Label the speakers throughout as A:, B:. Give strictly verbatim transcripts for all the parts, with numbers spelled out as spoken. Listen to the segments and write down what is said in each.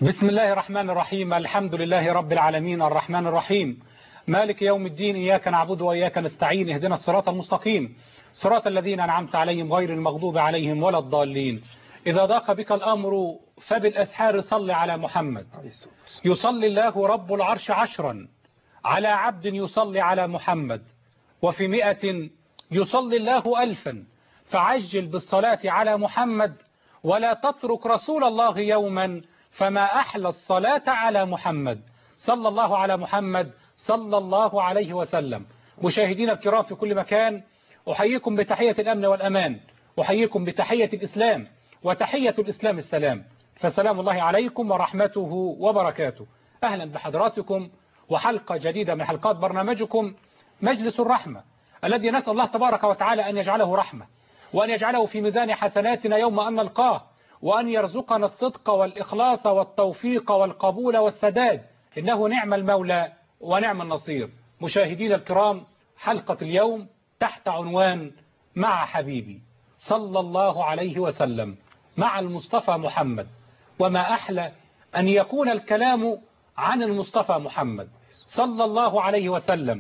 A: بسم الله الرحمن الرحيم. الحمد لله رب العالمين الرحمن الرحيم مالك يوم الدين، إياك نعبد وإياك نستعين، اهدنا الصراط المستقيم صراط الذين أنعمت عليهم غير المغضوب عليهم ولا الضالين. إذا ضاق بك الأمر فبالأسحار صل على محمد. يصلي الله رب العرش عشرا على عبد يصلي على محمد، وفي مئة يصلي الله ألفا، فعجل بالصلاة على محمد ولا تترك رسول الله يوما، فما أحلى الصلاة على محمد. صلى الله على محمد صلى الله عليه وسلم. مشاهدينا الكرام في كل مكان، أحييكم بتحية الأمن والأمان، أحييكم بتحية الإسلام، وتحية الإسلام السلام، فسلام الله عليكم ورحمته وبركاته. أهلا بحضراتكم وحلقة جديدة من حلقات برنامجكم مجلس الرحمة، الذي نسأل الله تبارك وتعالى أن يجعله رحمة، وأن يجعله في ميزان حسناتنا يوم أن نلقاه، وأن يرزقنا الصدق والإخلاص والتوفيق والقبول والسداد، إنه نعم المولى ونعم النصير. مشاهدينا الكرام، حلقة اليوم تحت عنوان مع حبيبي صلى الله عليه وسلم، مع المصطفى محمد. وما أحلى أن يكون الكلام عن المصطفى محمد صلى الله عليه وسلم.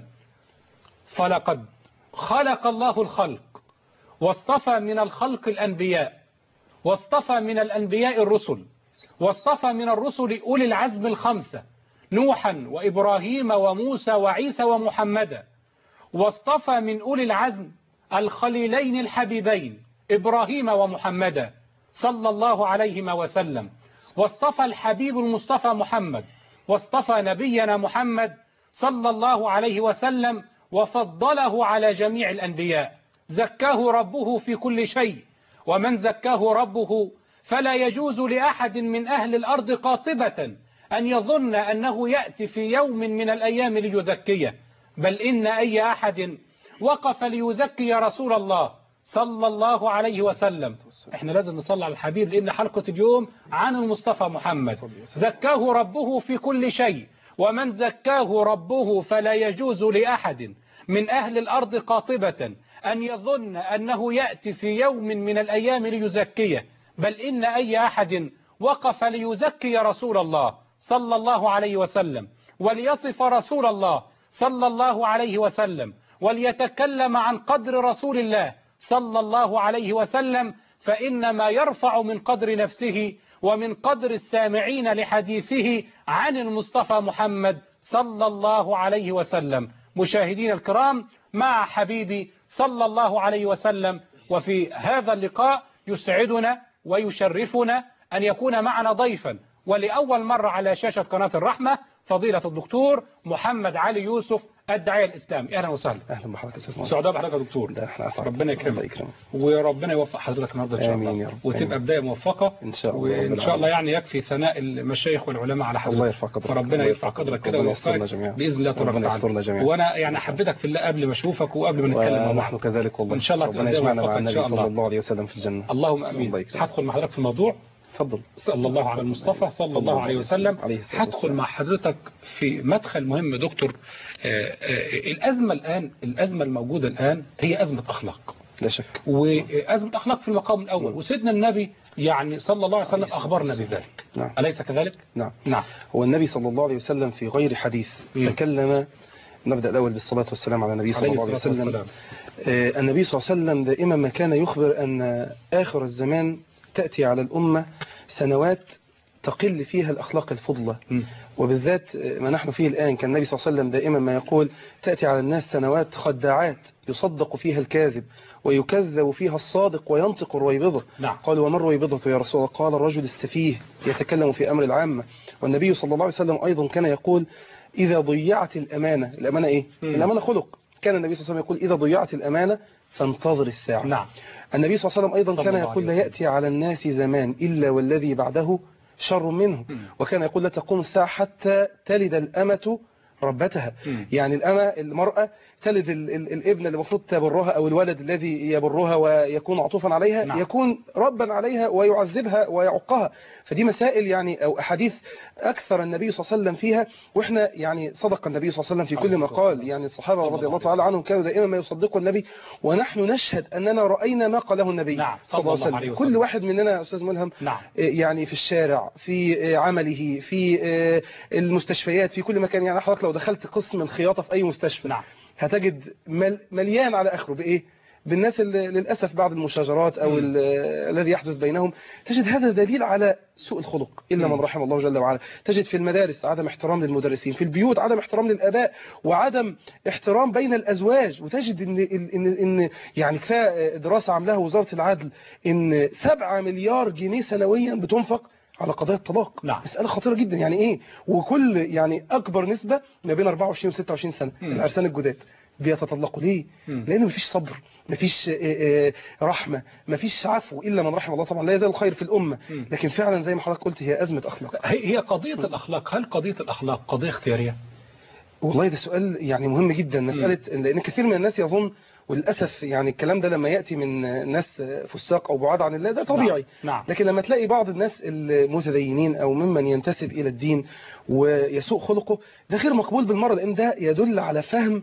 A: فلقد خلق الله الخلق، واصطفى من الخلق الأنبياء، واصطفى من الأنبياء الرسل، واصطفى من الرسل أولي العزم الخمسة، نوحا وإبراهيم وموسى وعيسى ومحمدا، واصطفى من أولي العزم الخليلين الحبيبين إبراهيم ومحمدا صلى الله عليهما وسلم، واصطفى الحبيب المصطفى محمد، واصطفى نبينا محمد صلى الله عليه وسلم، وفضله على جميع الأنبياء. زكاه ربه في كل شيء، ومن زكاه ربه فلا يجوز لأحد من أهل الأرض قاطبة أن يظن أنه يأتي في يوم من الأيام ليزكيه، بل إن أي أحد وقف ليزكي رسول الله صلى الله عليه وسلم. احنا لازم نصلي على الحبيب، لأن حلقة اليوم عن المصطفى محمد. زكاه ربه في كل شيء، ومن زكاه ربه فلا يجوز لأحد من أهل الأرض قاطبة أن يظن أنه يأتي في يوم من الأيام ليزكيه، بل إن أي أحد وقف ليزكي رسول الله صلى الله عليه وسلم، وليصف رسول الله صلى الله عليه وسلم، وليتكلم عن قدر رسول الله صلى الله عليه وسلم، فإنما يرفع من قدر نفسه ومن قدر السامعين لحديثه عن المصطفى محمد صلى الله عليه وسلم. مشاهدين الكرام، مع حبيبي صلى الله عليه وسلم. وفي هذا اللقاء يسعدنا ويشرفنا أن يكون معنا ضيفا، ولأول مرة على شاشة قناة الرحمة، فضيلة الدكتور محمد علي يوسف، الداعية الإسلامي. أهلا وسهلا.
B: أهلا بحضرتك أستاذ محمد.
A: سعداء بحضرتك يا دكتور.
B: ربنا
A: يكرمك وربنا يوفق حضرتك النهارده إن شاء الله.
B: آمين يا رب.
A: وتبقى بداية موفقة
B: إن شاء الله.
A: وإن شاء الله يعني يكفي ثناء المشايخ والعلماء على حضرتك.
B: الله يرفع قدرك.
A: فربنا يرفع قدرك كده ويوفقك بإذن الله تبارك وتعالى. وأنا يعني حبيتك في الله قبل ما أشوفك وقبل ما نتكلم مع بعض.
B: ونحن كذلك والله.
A: إن شاء الله
B: ربنا يجمعنا مع النبي صلى الله عليه وسلم في الجنة.
A: اللهم آمين. هدخل مع حضرتك في الموضوع.
B: تفضل.
A: صلى الله على المصطفى صلى الله عليه وسلم. هدخل مع حضرتك في مدخل مهم دكتور. آآ آآ الأزمة الآن، الأزمة الموجودة الآن هي أزمة أخلاق،
B: لا شك،
A: وأزمة أخلاق في المقام الأول. وسيدنا النبي يعني صلى الله عليه وسلم أخبرنا بذلك.
B: نعم.
A: أليس كذلك؟
B: نعم.
A: نعم.
B: هو النبي صلى الله عليه وسلم في غير حديث م. تكلم. نبدأ الأول بالصلاة والسلام على النبي صلى الله عليه وسلم. آه النبي صلى الله عليه وسلم دائما ما كان يخبر أن آخر الزمان تأتي على الأمة سنوات تقل فيها الأخلاق الفضلة، م. وبالذات ما نحن فيه الآن. كان النبي صلى الله عليه وسلم دائما ما يقول تأتي على الناس سنوات خداعات يصدق فيها الكاذب ويكذب فيها الصادق وينطق الرويبضة.
A: نعم.
B: قال وما الرويبضة يا رسول الله؟ قال الرجل السفيه يتكلم في أمر العامة. والنبي صلى الله عليه وسلم أيضا كان يقول إذا ضيعت الأمانة. الأمانة إيه؟ م. الأمانة خلق. كان النبي صلى الله عليه وسلم يقول إذا ضيعت الأمانة فانتظر الساعة.
A: نعم.
B: النبي صلى الله عليه وسلم أيضا كان يقول لا يأتي على الناس زمان إلا والذي بعده شر منه. م. وكان يقول لا تقوم الساعة حتى تلد الأمة ربتها. م. يعني الأمة المرأة تلد ال ال الابن اللي المفروض تبرها أو الولد الذي يبرها ويكون عطوفا عليها، نعم. يكون ربا عليها ويعذبها ويعقها. فدي مسائل يعني أو أحاديث أكثر النبي صلى الله عليه وسلم فيها، وإحنا يعني صدق النبي صلى الله عليه وسلم في كل ما قال. يعني الصحابة رضي الله تعالى عنهم كانوا دائما ما يصدقوا النبي، ونحن نشهد أننا رأينا ما قاله النبي،
A: نعم.
B: صلى الله عليه وسلم. كل واحد مننا أستاذ ملهم، نعم. يعني في الشارع، في عمله، في المستشفيات، في كل مكان. يعني حضرتك لو دخلت قسم الخياطة في أي مستشفى، نعم. هتجد مليان على آخره بإيه؟ بالناس اللي للأسف بعد المشاجرات أو الذي يحدث بينهم. تجد هذا دليل على سوء الخلق إلا من رحم الله جل وعلا. تجد في المدارس عدم احترام للمدرسين، في البيوت عدم احترام للآباء، وعدم احترام بين الأزواج. وتجد إن, إن, إن يعني كفاية دراسة عملها وزارة العدل إن سبعة مليار جنيه سنويا بتنفق على قضايا الطلاق. نعم. مسألة خطيرة جدا. يعني إيه؟ وكل يعني أكبر نسبة ما بين أربعة وعشرين و ستة وعشرين سنة العرسان الجداد بيتطلقوا. ليه؟ مم. لأنه مفيش صبر، مفيش رحمة، مفيش عفو إلا من رحم الله. طبعا لا يزال الخير في الأمة، مم. لكن فعلا زي ما حضرتك قلت هي أزمة أخلاق.
A: هي قضية مم. الأخلاق، هل قضية الأخلاق قضية اختيارية؟
B: والله ده سؤال يعني مهم جدا. مسألة مم. لأن كثير من الناس يظن، وللأسف يعني الكلام ده لما يأتي من ناس فساق أو بعاد عن الله ده طبيعي. نعم. نعم. لكن لما تلاقي بعض الناس المتدينين أو ممن ينتسب إلى الدين ويسوء خلقه، ده غير مقبول بالمرة، لأن ده يدل على فهم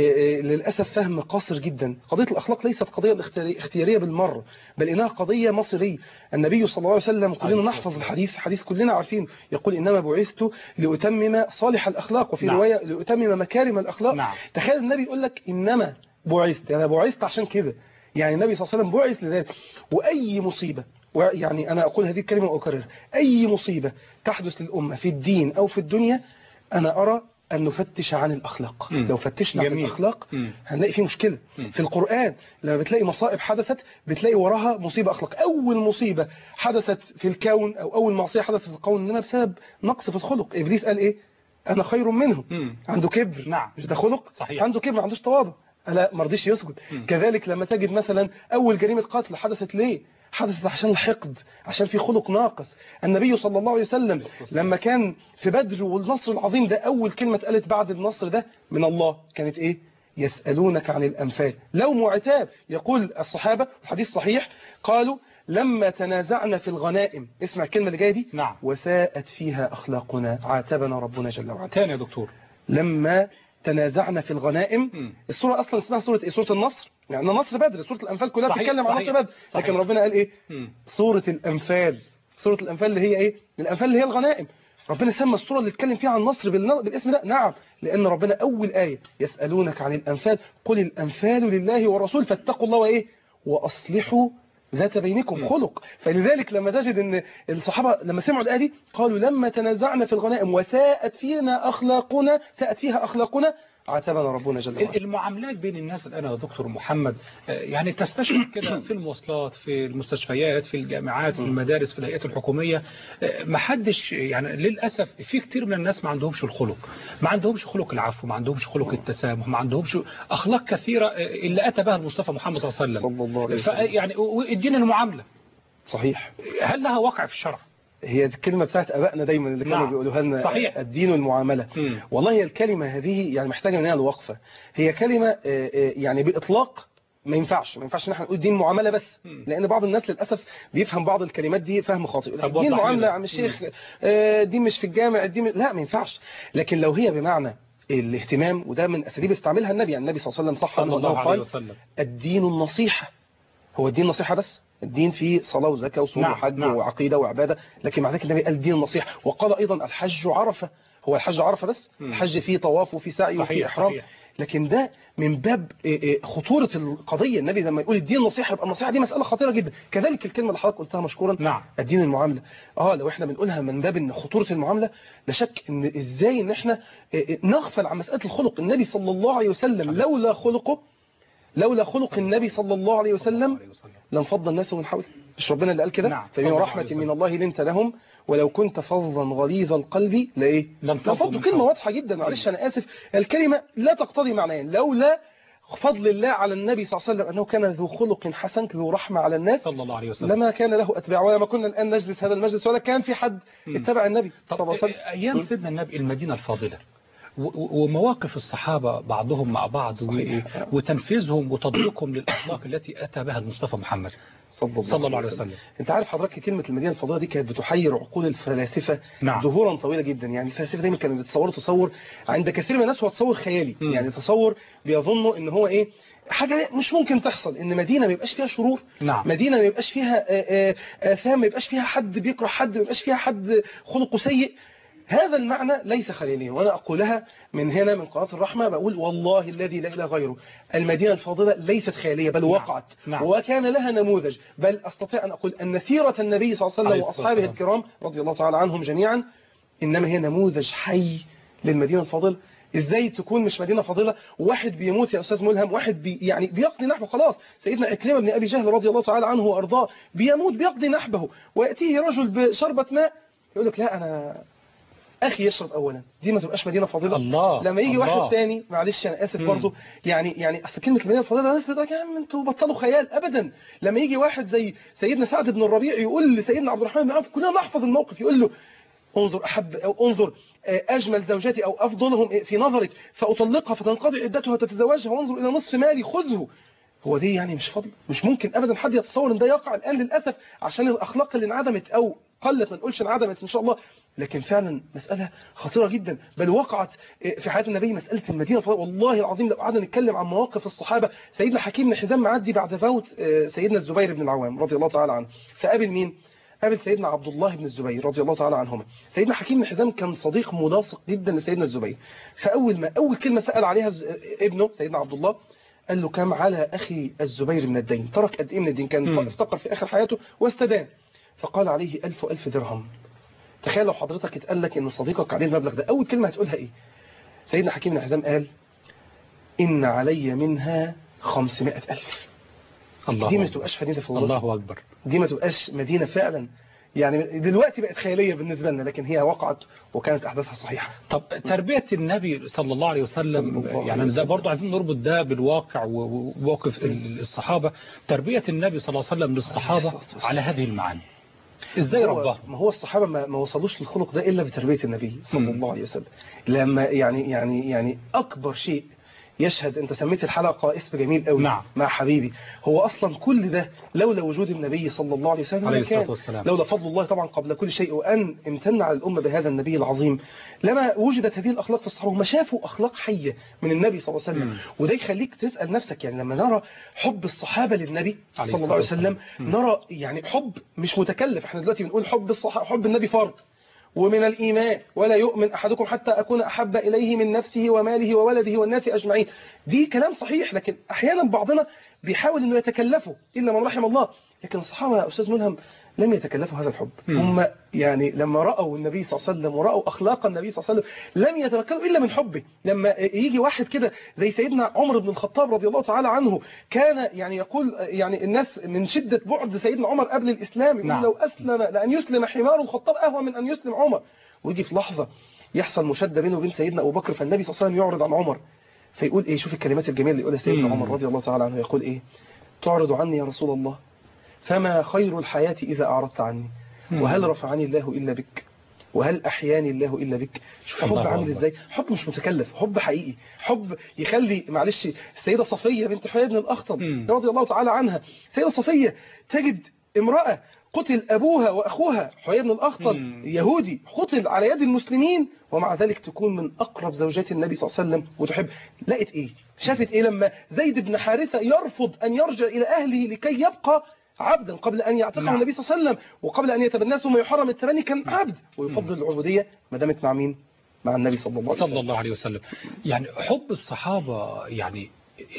B: للأسف فهم قاصر جدا. قضية الأخلاق ليست قضية اختيارية بالمرة، بل إنها قضية مصيرية. النبي صلى الله عليه وسلم كلنا نحفظ الحديث، حديث كلنا عارفين، يقول إنما بعثت لأتمم صالح الأخلاق، وفي نعم. رواية لأتمم مكارم الأخلاق. نعم. تخيل النبي يقول لك إنما بعثت، أنا بعثت عشان كده. يعني النبي صلى الله عليه وسلم بعث لذلك. وأي مصيبة، يعني أنا أقول هذه الكلمة وأكررها، أي مصيبة تحدث للأمة في الدين أو في الدنيا، أنا أرى أن نفتش عن الأخلاق. مم. لو فتشنا جميل. عن الأخلاق مم. هنلاقي فيه مشكلة. مم. في القرآن لما بتلاقي مصائب حدثت بتلاقي وراها مصيبة أخلاق. أول مصيبة حدثت في الكون أو أول معصية حدثت في الكون إنما بسبب نقص في الخلق. إبليس قال إيه؟ أنا خير منهم. مم. عنده كبر. نعم. مش ده خلق؟ صحيح. عنده كبر، ما عندوش تواضع، لا مرضيش يسجد. م. كذلك لما تجد مثلا أول جريمة قتل حدثت ليه؟ حدثت عشان الحقد، عشان في خلق ناقص. النبي صلى الله عليه وسلم لما كان في بدر والنصر العظيم ده، أول كلمة اتقالت بعد النصر ده من الله كانت إيه؟ يسألونك عن الأنفال، لوم وعتاب. يقول الصحابة الحديث صحيح، قالوا لما تنازعنا في الغنائم، اسمع الكلمة اللي جاية دي، نعم. وساءت فيها أخلاقنا عاتبنا ربنا جل وعلا.
A: تاني يا دكتور،
B: لما تنازعنا في الغنائم. م. السورة أصلا اسمها سورة إيه؟ سورة النصر، يعني نصر بدر. سورة الأنفال كلها بتتكلم عن نصر بدر، لكن ربنا قال إيه؟ م. سورة الأنفال. سورة الأنفال اللي هي إيه؟ الأنفال اللي هي الغنائم. ربنا سمى السورة اللي اتكلم فيها عن النصر بالاسم ده. نعم، لأن ربنا أول آية يسألونك عن الأنفال قل الأنفال لله والرسول فاتقوا الله وإيه؟ وأصلحوا ذات بينكم. م. خلق. فلذلك لما تجد ان الصحابة لما سمعوا الآية دي قالوا لما تنازعنا في الغنائم وساءت فينا أخلاقنا، ساءت فيها أخلاقنا عاتبنا ربنا جل وعلا.
A: المعاملات بين الناس الآن يا دكتور محمد يعني تستشعر كده في المواصلات، في المستشفيات، في الجامعات، في المدارس، في الهيئات الحكومية، ما حدش يعني للأسف في كتير من الناس ما عندهمش الخلق، ما عندهمش خلق العفو، ما عندهمش خلق التسامح، ما عندهمش أخلاق كثيرة اللي أتى بها المصطفى محمد صلى الله عليه وسلم.
B: صلى الله عليه وسلم.
A: يعني الدين المعاملة
B: صحيح،
A: هل لها وقع في الشرع؟
B: هي الكلمة بتاعت أبائنا دايما اللي كانوا نعم. بيقولوها لنا، صحيح. الدين والمعاملة. م. والله هي الكلمة هذه يعني محتاجة منها الوقفة. هي كلمة يعني بإطلاق ما ينفعش ما ينفعش ان احنا نقول دين معاملة بس، م. لأن بعض الناس للأسف بيفهم بعض الكلمات دي فهم خاطئ. الدين معاملة يا عم الشيخ، دين مش في الجامع، الدين لا ما ينفعش. لكن لو هي بمعنى الاهتمام، وده من أساليب استعملها النبي، يعني النبي صلى الله عليه وسلم صح أنه قال الدين النصيحة. هو الدين نصيحة بس؟ الدين فيه صلاة وزكاة وصوم نعم وحج نعم وعقيدة وعبادة، لكن مع ذلك النبي قال الدين النصيحة. وقال أيضا الحج عرفة. هو الحج عرفة بس؟ م. الحج فيه طواف وفيه سعي وفيه إحرام. صحيح. لكن ده من باب خطورة القضية. النبي لما يقول الدين نصيحة يبقى النصيحة دي مسألة خطيرة جدا. كذلك الكلمة اللي حضرتك قلتها مشكورا نعم. الدين المعاملة. اه لو احنا بنقولها من باب ان خطورة المعاملة، لا شك ان ازاي ان احنا نغفل عن مسألة الخلق. النبي صلى الله عليه وسلم لولا خلقه لولا خلق النبي صلى الله عليه وسلم لانفض الناس من حوله. مش ربنا اللي قال كده؟ نعم. فبما رحمة من الله لنت لهم ولو كنت فظا غليظ القلب لايه لانفضوا. كلمة واضحة جدا، معلش انا اسف، الكلمة لا تقتضي معنيين. لولا فضل الله على النبي صلى الله عليه وسلم انه كان ذو خلق حسن، ذو رحمة على الناس صلى الله عليه وسلم، لما كان له اتباع، ولا ما كنا الان نجلس هذا المجلس ولا كان في حد اتبع النبي صلى الله عليه وسلم.
A: ايام سيدنا النبي المدينة الفاضلة ومواقف الصحابة بعضهم مع بعض وتنفيذهم وتطبيقهم للأخلاق التي أتى بها المصطفى محمد صلى الله, صلى الله عليه وسلم.
B: انت عارف حضرتك كلمة المدينة الفاضلة دي كانت بتحير عقول الفلاسفة
A: نعم.
B: ظهورا طويلة جدا. يعني الفلاسفة دايما كانوا بيتصوروا تصور عند كثير من الناس هو تصور خيالي. م. يعني تصور بيظنوا ان هو ايه حاجة مش ممكن تحصل، ان مدينة ما يبقاش فيها شرور.
A: نعم.
B: مدينة ما يبقاش فيها آثام، ما يبقاش فيها حد بيكره حد، ما يبقاش فيها حد خلقه سيء. هذا المعنى ليس خياليا، وانا اقولها من هنا من قناة الرحمة، بقول والله الذي لا اله غيره المدينة الفاضلة ليست خيالية بل وقعت.
A: نعم.
B: وكان لها نموذج، بل استطيع ان اقول ان سيرة النبي صلى الله عليه وسلم واصحابه الكرام رضي الله تعالى عنهم جميعا انما هي نموذج حي للمدينة الفاضلة. ازاي تكون مش مدينة فاضلة واحد بيموت يا استاذ ملهم، واحد بي يعني بيقضي نحبه خلاص. سيدنا عكرمة بن ابي جهل رضي الله تعالى عنه وارضاه بيموت بيقضي نحبه، وياتيه رجل بشربة ماء يقول لك لا انا اخي يشرب اولا. دي ما تبقاش مدينه فاضله.
A: الله.
B: لما يجي
A: الله.
B: واحد تاني معلش انا اسف برضه يعني يعني اصل كلمه المدينه الفاضله الناس بتقول يا عم انتوا بطلوا خيال ابدا. لما يجي واحد زي سيدنا سعد بن الربيع يقول لسيدنا عبد الرحمن بن عوف كلنا نحفظ الموقف، يقول له انظر احب او انظر اجمل زوجتي او افضلهم في نظرك فاطلقها فتنقضي عدتها وتتزوجها، وانظر الى نصف مالي خذه. هو دي يعني مش فضل؟ مش ممكن ابدا حد يتصور ان ده يقع الان للاسف عشان الاخلاق اللي انعدمت او قلت، ما نقولش انعدمت ان شاء الله، لكن فعلا مسألة خطيرة جدا. بل وقعت في حياة النبي مسألة المدينة. والله العظيم لو قعدنا نتكلم عن مواقف الصحابة، سيدنا حكيم بن حزام معدي بعد موت سيدنا الزبير بن العوام رضي الله تعالى عنه، فقابل مين؟ قابل سيدنا عبد الله بن الزبير رضي الله تعالى عنهما. سيدنا حكيم بن حزام كان صديق ملاصق جدا لسيدنا الزبير، فأول ما أول كلمة سأل عليها ابنه سيدنا عبد الله قال له كم على أخي الزبير من الدين؟ ترك قد إيه من الدين؟ كان افتقر في آخر حياته واستدان، فقال عليه ألف ألف درهم. تخيل لو حضرتك اتقال لك ان صديقك عليه المبلغ ده، اول كلمة هتقولها ايه؟ سيدنا حكيم بن حزام قال ان علي منها خمسمائة ألف.
A: الله
B: دي ما تبقاش مدينة فاضلة.
A: الله اكبر.
B: دي ما تبقاش مدينة فعلا. يعني دلوقتي بقت خيالية بالنسبة لنا، لكن هي وقعت وكانت احداثها صحيحة.
A: طب تربية النبي صلى الله عليه وسلم الله يعني زي برضه عايزين نربط ده بالواقع وموقف الصحابة. تربية النبي صلى الله عليه وسلم للصحابة على هذه المعاني ازاي ربهم؟
B: ما هو الصحابة ما, ما وصلوش للخلق ده الا بتربية النبي صلى الله عليه وسلم. لما يعني يعني يعني اكبر شيء يشهد، انت سميت الحلقة اسم جميل قوي.
A: نعم.
B: مع حبيبي. هو اصلا كل ده لولا وجود النبي صلى الله عليه وسلم
A: عليه الصلاة والسلام،
B: لولا فضل الله طبعا قبل كل شيء وان امتن على الامة بهذا النبي العظيم، لما وجدت هذه الاخلاق في الصحابة وما شافوا اخلاق حية من النبي صلى الله عليه وسلم. وده يخليك تسأل نفسك، يعني لما نرى حب الصحابة للنبي صلى الله عليه وسلم نرى يعني حب مش متكلف. احنا دلوقتي بنقول حب الصحابة حب النبي فرض ومن الإيمان، ولا يؤمن أحدكم حتى أكون أحب إليه من نفسه وماله وولده والناس أجمعين. دي كلام صحيح، لكن أحيانا بعضنا بيحاول أنه يتكلفه إلا من رحم الله. لكن الصحابة يا أستاذ ملهم لم يتكلفوا هذا الحب. هم يعني لما رأوا النبي صلى الله عليه وسلم ورأوا أخلاق النبي صلى الله عليه وسلم لم يتمكنوا إلا من حبه. لما يجي واحد كده زي سيدنا عمر بن الخطاب رضي الله تعالى عنه، كان يعني يقول يعني الناس من شدة بعد سيدنا عمر قبل الإسلام يقول نعم. لو أسلم لأن يسلم حمار الخطاب أهوى من أن يسلم عمر. ويجي في لحظة يحصل مشادة بينه وبين سيدنا أبو بكر، فالنبي صلى الله عليه وسلم يعرض عن عمر فيقول إيه؟ شوف الكلمات الجميلة اللي يقولها سيدنا عمر رضي الله تعالى عنه، يقول إيه؟ تعرض عني يا رسول الله فما خير الحياة إذا أعرضت عني، وهل رفعني الله إلا بك، وهل أحياني الله إلا بك. شوف حب عامل إزاي، حب مش متكلف، حب حقيقي، حب يخلي معلش السيدة صفية بنت حيي بن الأخطب رضي الله تعالى عنها، السيدة صفية تجد امرأة قتل أبوها وأخوها حيي بن الأخطب يهودي قتل على يد المسلمين، ومع ذلك تكون من أقرب زوجات النبي صلى الله عليه وسلم وتحب. لقت إيه؟ شافت إيه لما زيد بن حارثة يرفض أن يرجع إلى أهله لكي يبقى عبدا قبل أن يعتقه نعم. النبي صلى الله عليه وسلم، وقبل أن يتبناه ثم يحرم التبني كان عبد، ويفضل العبودية ما دامت مع مين؟ مع النبي صلى الله عليه وسلم.
A: صلى الله عليه وسلم. يعني حب الصحابة، يعني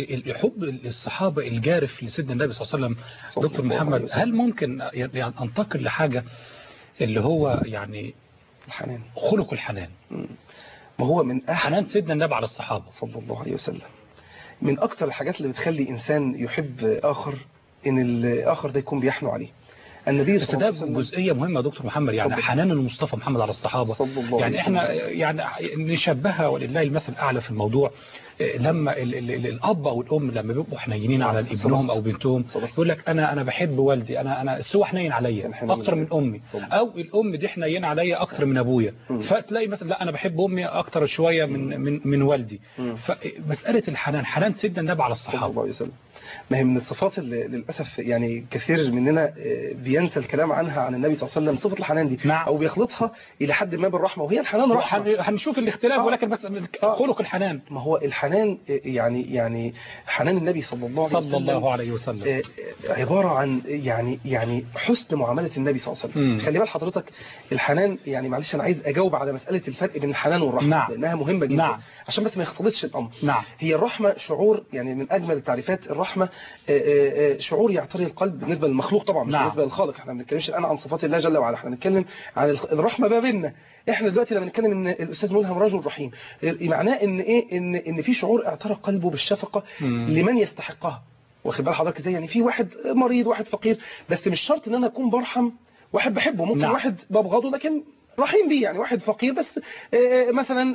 A: حب الصحابة الجارف لسيدنا النبي صلى الله عليه وسلم. دكتور محمد، هل ممكن يعني أنتقل لحاجة اللي هو يعني
B: الحنان،
A: خلق الحنان؟
B: ما هو من أحد
A: حنان سيدنا النبي على الصحابة
B: صلى الله عليه وسلم من أكتر الحاجات اللي بتخلي إنسان يحب آخر إن الآخر ده يكون بيحنو عليه. النبي
A: صلى الله عليه وسلم جزئية مهمة دكتور محمد، يعني حنان المصطفى محمد على الصحابة.
B: صلى الله
A: يعني احنا يعني نشبهها ولله المثل الأعلى في الموضوع، لما ال ال ال الاب او الام لما بيبقوا حنينين على ابنهم او بنتهم يقول لك انا انا بحب والدي، انا انا هو حنين عليا اكتر من امي، او الام دي حنين عليا اكتر من ابويا، فتلاقي مثلا لا انا بحب امي اكتر شويه من من من والدي. فمساله الحنان، حنان سيدنا النبي على الصحابه،
B: ما هي من الصفات اللي للأسف يعني كثير مننا بينسى الكلام عنها عن النبي صلى الله عليه وسلم، صفة الحنان دي.
A: نعم.
B: أو بيخلطها إلى حد ما بالرحمة، وهي الحنان رحمة.
A: هنشوف الاختلاف آه. ولكن بس خلق الحنان.
B: ما هو الحنان يعني يعني حنان النبي صلى الله عليه وسلم,
A: صلى الله عليه وسلم
B: عبارة عن يعني يعني حسن معاملة النبي صلى الله عليه وسلم. م. خلي بال حضرتك الحنان، يعني معلش أنا عايز أجاوب على مسألة الفرق بين الحنان والرحمة.
A: نعم.
B: لأنها مهمة جدا.
A: نعم.
B: عشان بس ما يختلطش الأمر.
A: نعم.
B: هي الرحمة شعور، يعني من أجمل التعريفات الرحمة شعور يعتري القلب بالنسبة للمخلوق طبعا، مش نعم. بالنسبة للخالق. احنا ما بنتكلمش الآن عن صفات الله جل وعلا، احنا بنتكلم عن الرحمة ما بيننا. احنا دلوقتي لما نتكلم ان الاستاذ ملهم رجل رحيم، معناه ان ايه، ان ان في شعور اعترى قلبه بالشفقة مم. لمن يستحقها. واخد بال حضرتك ازاي؟ يعني في واحد مريض، واحد فقير، بس مش شرط ان انا اكون برحم واحد بحبه، ممكن نعم. واحد ببغضه لكن رحيم بيه، يعني واحد فقير بس مثلا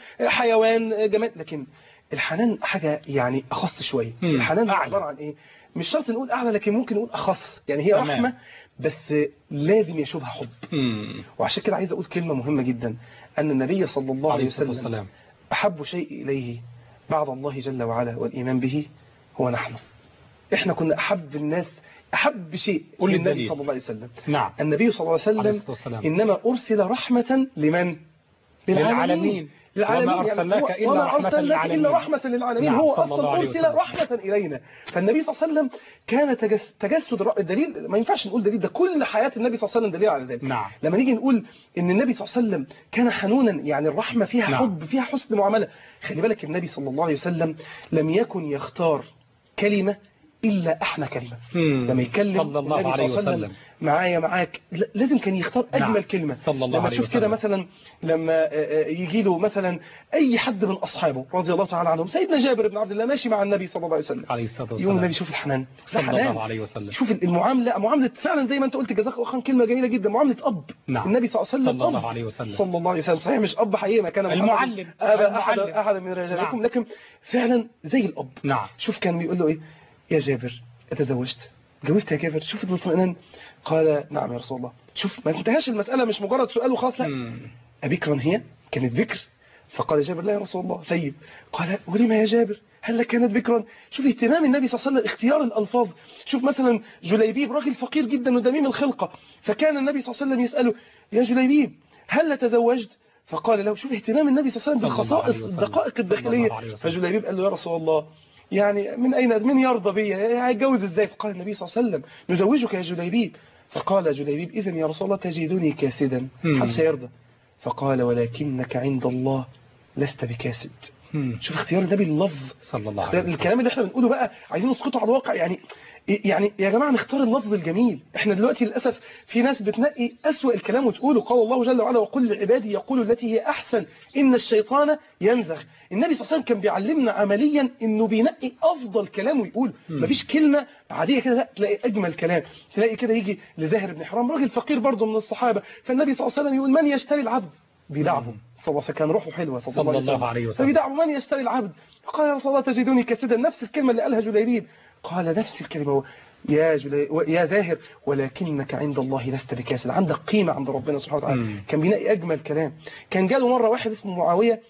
B: حيوان جماد، لكن الحنان حاجة يعني أخص شوية. مم. الحنان عبارة عن إيه؟ مش شرط نقول أعلى، لكن ممكن نقول أخص. يعني هي تمام. رحمة بس لازم يشوبها حب. مم. وعشان كده عايز أقول كلمة مهمة جدا، أن النبي صلى الله عليه وسلم والسلام. أحب شيء إليه بعد الله جل وعلا والإيمان به هو نحن. إحنا كنا أحب الناس، أحب شيء للنبي صلى الله عليه وسلم.
A: نعم.
B: النبي صلى الله عليه وسلم إنما أرسل رحمة لمن؟
A: للعالمين.
B: للعالمين.
A: وما أرسلناك
B: يعني إلا رحمة للعالمين. إلا رحمة للعالمين. نعم. هو أصلا أرسل رحمة إلينا. فالنبي صلى الله عليه وسلم كان تجس تجسد الدليل، ما ينفعش نقول دليل، ده كل حياة النبي صلى الله عليه وسلم دليل على ذلك.
A: نعم.
B: لما نيجي نقول إن النبي صلى الله عليه وسلم كان حنونا، يعني الرحمة فيها نعم. حب، فيها حسن معاملة. خلي بالك النبي صلى الله عليه وسلم لم يكن يختار كلمة إلا أحلى كلمة. لما يتكلم
A: صلى الله عليه وسلم
B: معايا معاك لازم كان يختار أجمل نعم. كلمة.
A: صلى الله
B: لما
A: عليه
B: تشوف كده مثلا لما يجي له مثلا أي حد من أصحابه رضي الله تعالى عنهم، سيدنا جابر بن عبد الله ماشي مع النبي صلى الله عليه وسلم
A: عليه الصلاة والسلام،
B: يوم النبي شوف الحنان
A: صلى الله عليه وسلم،
B: شوف المعاملة، معاملة فعلا زي ما أنت قلت جزاك الله خيرا، كلمة جميلة جدا، معاملة أب. نعم. النبي صلى الله عليه وسلم
A: صلى الله عليه وسلم
B: صلى الله عليه وسلم، صحيح مش أب حقيقي ما كان
A: المعلم
B: أبا أحد أحد من رجالكم. نعم. لكن فعلا زي الأب.
A: نعم.
B: شوف كان بيقول له إيه، يا جابر أتزوجت؟ جوزت يا جابر؟ شوف الاطمئنان. قال نعم يا رسول الله. شوف ما انتهاش المسألة، مش مجرد سؤال وخلاص، لا. أبكرا هي؟ كانت بكر؟ فقال جابر لا يا رسول الله. طيب. قال ولما يا جابر؟ هل كانت بكرا؟ شوف اهتمام النبي صلى الله عليه وسلم، اختيار الألفاظ. شوف مثلا جليبيب راجل فقير جدا ودميم الخلقة، فكان النبي صلى الله عليه وسلم يسأله يا جليبيب هل تزوجت؟ فقال له، شوف اهتمام النبي صلى الله عليه وسلم بالخصائص الدقائق الداخلية. فجليبيب قال له يا رسول الله يعني من أين من يرضى بي، هيتجوز ازاي؟ فقال النبي صلى الله عليه وسلم نزوجك يا جليبيب. فقال جليبيب إذن يا رسول الله تجدني كاسدا، هل سيرضى؟ فقال ولكنك عند الله لست بكاسد. شوف اختيار النبي اللفظ
A: صلى الله عليه وسلم.
B: الكلام اللي احنا بنقوله بقى عايزين نسقطه على الواقع. يعني يعني يا جماعة نختار اللفظ الجميل. احنا دلوقتي للأسف في ناس بتنقي أسوأ الكلام وتقوله. قال الله جل وعلا وقل لعبادي يقولوا التي هي أحسن إن الشيطان ينزغ. النبي صلى الله عليه وسلم كان بيعلمنا عمليا إنه بينقي أفضل كلام ويقول. مفيش كلمة عادية كده، لا تلاقي أجمل كلام. تلاقي كده يجي لزاهر بن حرام راجل فقير برضه من الصحابة، فالنبي صلى الله عليه وسلم يقول من يشتري العبد؟ بيدعبه صلى الله عليه وسلم، كان روحه حلوة صلى الله عليه وسلم, عليه وسلم. فبيدعبه من يشتري العبد؟ فقال يا رسول الله تجدوني كاسدا، نفس الكلمة اللي قالها جليبيب. قال نفس الكلمة يا جلي... يا زاهر ولكنك عند الله لست بكاسد، عندك قيمة عند ربنا سبحانه وتعالى. مم. كان بينقي أجمل كلام. كان جاله مرة واحد اسمه معاوية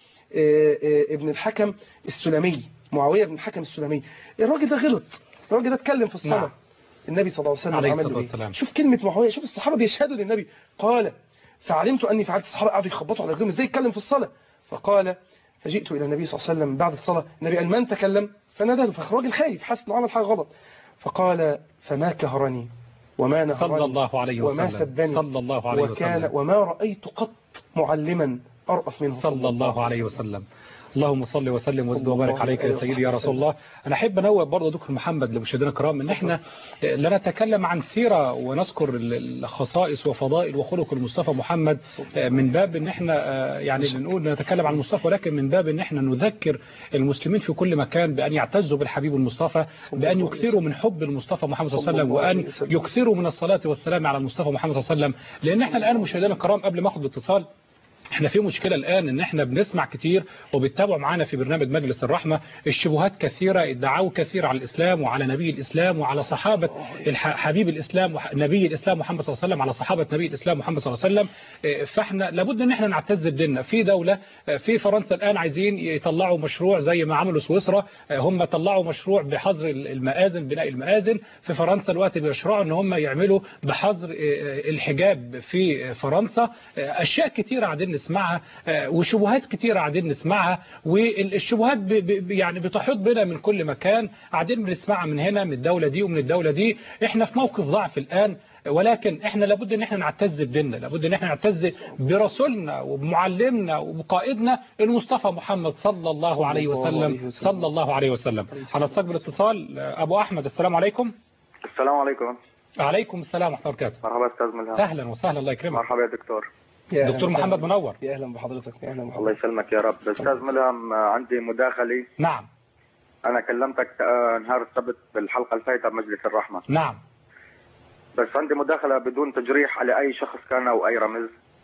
B: ابن الحكم السلمي، معاوية ابن الحكم السلمي. الراجل ده غلط، الراجل ده اتكلم في الصلاة. نعم. النبي صلى الله عليه وسلم عمل له ايه؟ شوف كلمة معاوية، شوف الصحابة بيشهدوا للنبي. قال فعلمت أني فعلت. الصحابة قعدوا يخبطوا على رجلهم ازاي يتكلم في الصلاة. فقال فجئت إلى النبي صلى الله عليه وسلم بعد الصلاة، النبي قال من تكلم؟ فناداه، فالراجل خايف حس انه عمل حاجة غلط. فقال فما كهرني وما نهرني
A: صلى الله عليه وسلم
B: وما سبني
A: صلى الله عليه
B: وكان
A: وسلم
B: وما رأيت قط معلما أرأف منه
A: صلى الله عليه وسلم. اللهم صل وسلم وزد وبارك عليك يا سيدي يا رسول الله. انا احب انوه برضه دكتور محمد لمشاهدينا الكرام ان احنا لا نتكلم عن سيره ونذكر الخصائص وفضائل وخلق المصطفى محمد من باب ان احنا يعني بنقول نتكلم عن المصطفى، ولكن من باب ان احنا نذكر المسلمين في كل مكان بان يعتزوا بالحبيب المصطفى، بان يكثروا من حب المصطفى محمد صلى الله عليه وسلم، وان يكثروا من الصلاه والسلام على المصطفى محمد صلى الله عليه وسلم. لان احنا الان مشاهدينا الكرام قبل ما اخذ الاتصال احنا في مشكلة الآن ان احنا بنسمع كتير وبتتابعوا معانا في برنامج مجلس الرحمة الشبهات كثيرة، ادعاوا كثير على الإسلام وعلى نبي الإسلام وعلى صحابة حبيب الإسلام نبي الإسلام محمد صلى الله عليه وسلم، على صحابة نبي الإسلام محمد صلى الله عليه وسلم. فاحنا لابد ان احنا نعتز بديننا. في دولة في فرنسا الآن عايزين يطلعوا مشروع زي ما عملوا سويسرا، هم طلعوا مشروع بحظر المآذن، بناء المآذن في فرنسا. الوقت بيشرعوا ان هم يعملوا بحظر الحجاب في فرنسا. اشياء كتيرة قاعدين نسمعها وشبهات كتيرة قاعدين نسمعها، والشبهات يعني بتحيط بنا من كل مكان، قاعدين بنسمعها من هنا من الدولة دي ومن الدولة دي. احنا في موقف ضعف الآن، ولكن احنا لابد ان احنا نعتز بديننا، لابد ان احنا نعتز برسولنا وبمعلمنا وبقائدنا المصطفى محمد صلى الله عليه وسلم صلى الله عليه وسلم. هنستقبل اتصال. ابو احمد، السلام عليكم.
C: السلام عليكم.
A: وعليكم السلام ورحمه الله وبركاته.
C: مرحبا استاذ ملهم.
A: اهلا وسهلا، الله يكرمك.
C: مرحبا يا دكتور.
B: يا
A: دكتور محمد منور.
B: يا اهلا بحضرتك. يا اهلا بحضرتك.
C: الله يسلمك يا رب. استاذ ملهم، عندي مداخله.
A: نعم.
C: انا كلمتك نهار السبت بالحلقه الفايته بمجلس الرحمه.
A: نعم.
C: بس عندي مداخله بدون تجريح على اي شخص كان او اي رمز.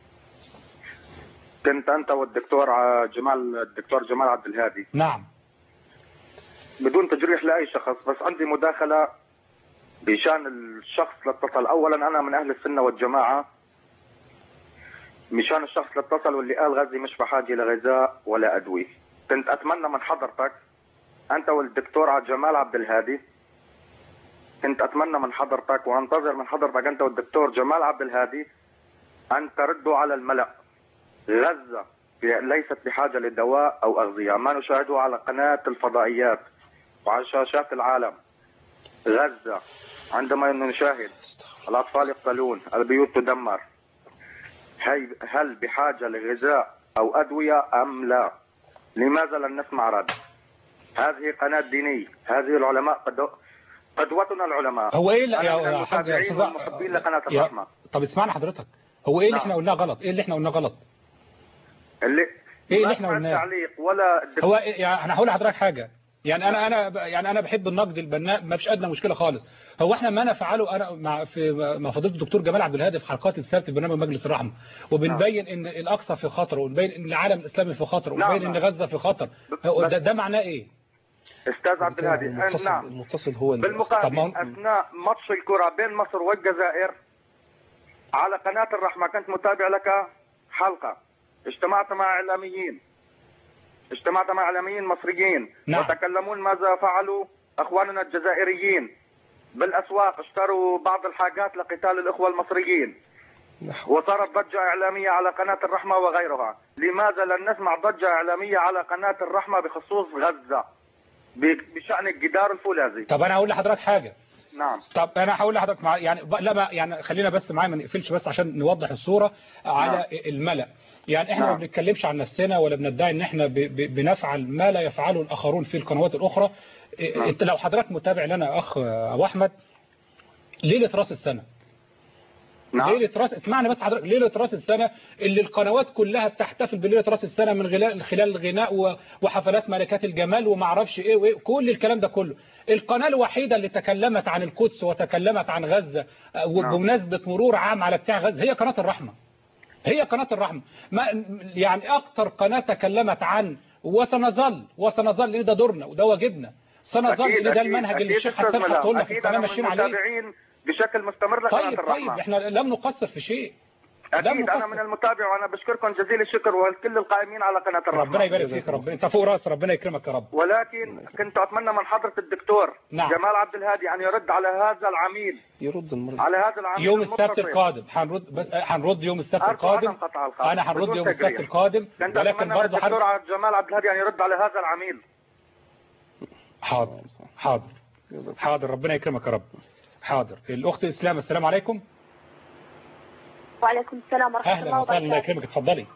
C: كنت انت والدكتور جمال الدكتور جمال عبد الهادي.
A: نعم.
C: بدون تجريح لاي شخص، بس عندي مداخله بشان الشخص اللي اتصل. اولا انا من اهل السنه والجماعه، مشان الشخص اللي اتصل واللي قال غزه مش بحاجه لغذاء ولا ادويه. كنت اتمنى من حضرتك انت والدكتور جمال عبد الهادي، كنت اتمنى من حضرتك وانتظر من حضرتك انت والدكتور جمال عبد الهادي ان تردوا على الملأ. غزه ليست بحاجه لدواء او اغذيه، ما نشاهده على قناه الفضائيات وعلى شاشات العالم. غزه عندما نشاهد الاطفال يقتلون، البيوت تدمر، هل بحاجه لغذاء او ادويه ام لا؟ لماذا لن نسمع رد؟ هذه قناه دينيه، هذه العلماء قدوتنا العلماء.
A: هو ايه اللي يا حاج
C: محبين لقناه الرحمه.
A: طب اسمعنا حضرتك، هو ايه اللي احنا قلناه غلط؟ ايه اللي احنا قلناه غلط؟
C: اللي
A: ايه اللي احنا قلناه؟
C: تعليق ولا
A: هو يعني انا هقول لحضرتك حاجه، يعني انا انا يعني انا بحب النقد البناء، ما فيش ادنى مشكله خالص. هو احنا ما نفعله انا مع في مع فضيله الدكتور جمال عبد الهادي في حلقات السبت في برنامج مجلس الرحمه، وبنبين ان الاقصى في خطر، وبنبين ان العالم الاسلامي في خطر، وبنبين ان غزه في خطر. ده, ده معناه ايه؟
C: استاذ عبد الهادي،
B: المتصل,
C: نعم
B: المتصل هو
C: بالمقابل اثناء ماتش الكره بين مصر والجزائر على قناه الرحمه كنت متابع لك حلقه، اجتمعت مع اعلاميين اجتمعت مع اعلاميين مصريين. نعم. وتكلمون ماذا فعلوا اخواننا الجزائريين بالاسواق، اشتروا بعض الحاجات لقتال الاخوه المصريين. نعم. وصارت ضجه اعلاميه على قناه الرحمه وغيرها. لماذا لن نسمع ضجه اعلاميه على قناه الرحمه بخصوص غزه بشان الجدار الفولاذي؟
A: طب انا هقول لحضرتك حاجه.
C: نعم.
A: طب انا هقول لحضرتك مع يعني لا ما يعني خلينا بس معايا ما نقفلش بس عشان نوضح الصوره على نعم. الملأ. يعني احنا نعم. ما بنتكلمش عن نفسنا ولا بندعي ان احنا ب ب بنفعل ما لا يفعله الاخرون في القنوات الاخرى. نعم. انت لو حضرتك متابع لنا اخ ابو احمد، ليله راس السنه. نعم. ليله راس اسمعني بس حضرتك، ليله راس السنه اللي القنوات كلها بتحتفل بليله راس السنه من خلال خلال الغناء وحفلات ملكات الجمال وما اعرفش ايه وايه كل الكلام ده كله. القناه الوحيده اللي تكلمت عن القدس وتكلمت عن غزه وبمناسبه مرور عام على بتاع غزه هي قناه الرحمه. هي قناة الرحمة. ما يعني أكتر قناة تكلمت عن وسنظل وسنظل لأن ده دورنا وده واجبنا، سنظل لأن ده المنهج اللي الشيخ حسان حطه لنا في القناة ماشيين عليه
C: بشكل مستمر لقناة
A: طيب
C: الرحمة.
A: طيب احنا لم نقصر في شيء.
C: أكيد أنا من المتابع وأنا بشكركم جزيل الشكر وكل القائمين على قناة الرحمة.
A: ربنا يبارك فيك، ربنا أنت فوق راس، ربنا يكرمك يا رب.
C: ولكن كنت أتمنى من حضرة الدكتور
A: نعم.
C: جمال عبد الهادي أن يرد على هذا العميل.
B: يرد المرة
C: على هذا العميل
A: يوم السبت القادم هنرد، بس هنرد يوم السبت القادم. أنا هنرد يوم السبت القادم، ولكن برضه
C: الدكتور جمال عبد الهادي أن يرد على هذا العميل.
A: حاضر حاضر حاضر ربنا يكرمك يا رب. حاضر. الأخت إسلام، السلام عليكم.
D: وعليكم السلام ورحمة الله وبركاته.
A: أهلا وسهلا، الله يكرمك، اتفضلي.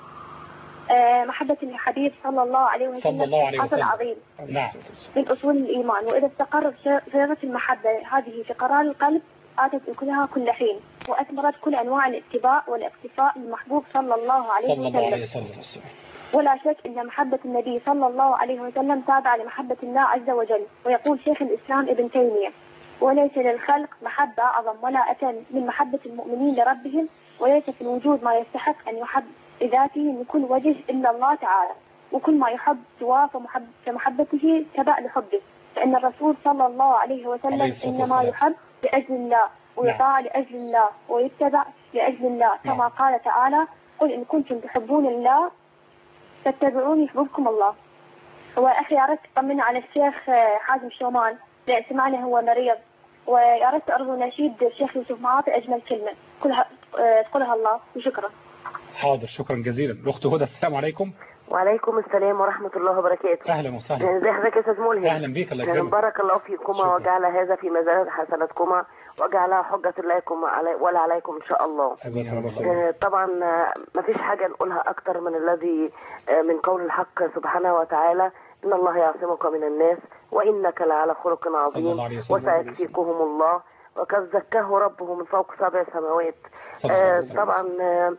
D: أه محبة الحبيب صلى الله عليه وسلم
A: صلى الله عليه وسلم
D: عظيم.
A: نعم.
D: من أصول الإيمان، وإذا استقرت صيغة المحبة هذه في قرار القلب آتت أكلها كل حين، وأثمرت كل أنواع الاتباع والاقتفاء للمحبوب صلى الله عليه
A: صلى الله عليه
D: وسلم.
A: وسلم.
D: ولا شك أن محبة النبي صلى الله عليه وسلم تابعة لمحبة الله عز وجل. ويقول شيخ الإسلام ابن تيمية: وليس للخلق محبة أعظم ولا أتم من محبة المؤمنين لربهم، وليس في الوجود ما يستحق أن يحب لذاته من كل وجه إلا الله تعالى، وكل ما يحب سواه فمحب فمحبته تبع لحبه، فإن الرسول صلى الله عليه وسلم إنما يحب لأجل الله ويطاع لأجل الله ويتبع لأجل الله، كما قال تعالى: قل إن كنتم تحبون الله فاتبعوني يحببكم الله. وأخي أردت أطمن على الشيخ حازم شومان، سمعنا هو مريض، وأردت أرجو نشيد الشيخ يوسف معاطي أجمل كلمة كلها تقولها الله، وشكرا.
A: حاضر، شكرا جزيلا. الأخت هدى، السلام عليكم.
E: وعليكم السلام ورحمة الله وبركاته.
A: أهلا وسهلا.
E: ازي حضرتك يا أستاذ ملهم؟
A: أهلا بيك، الله يكرمك.
E: بارك الله فيكما وجعل هذا في ميزان حسناتكما وجعلها حجة لكم ولا عليكم إن شاء الله. طبعا ما فيش حاجة نقولها أكتر من الذي من قول الحق سبحانه وتعالى: إن الله يعصمك من الناس وإنك لعلى خلق عظيم وسيكفيكهم الله وقد زكاه ربه من فوق سبع سماوات. آه طبعا آه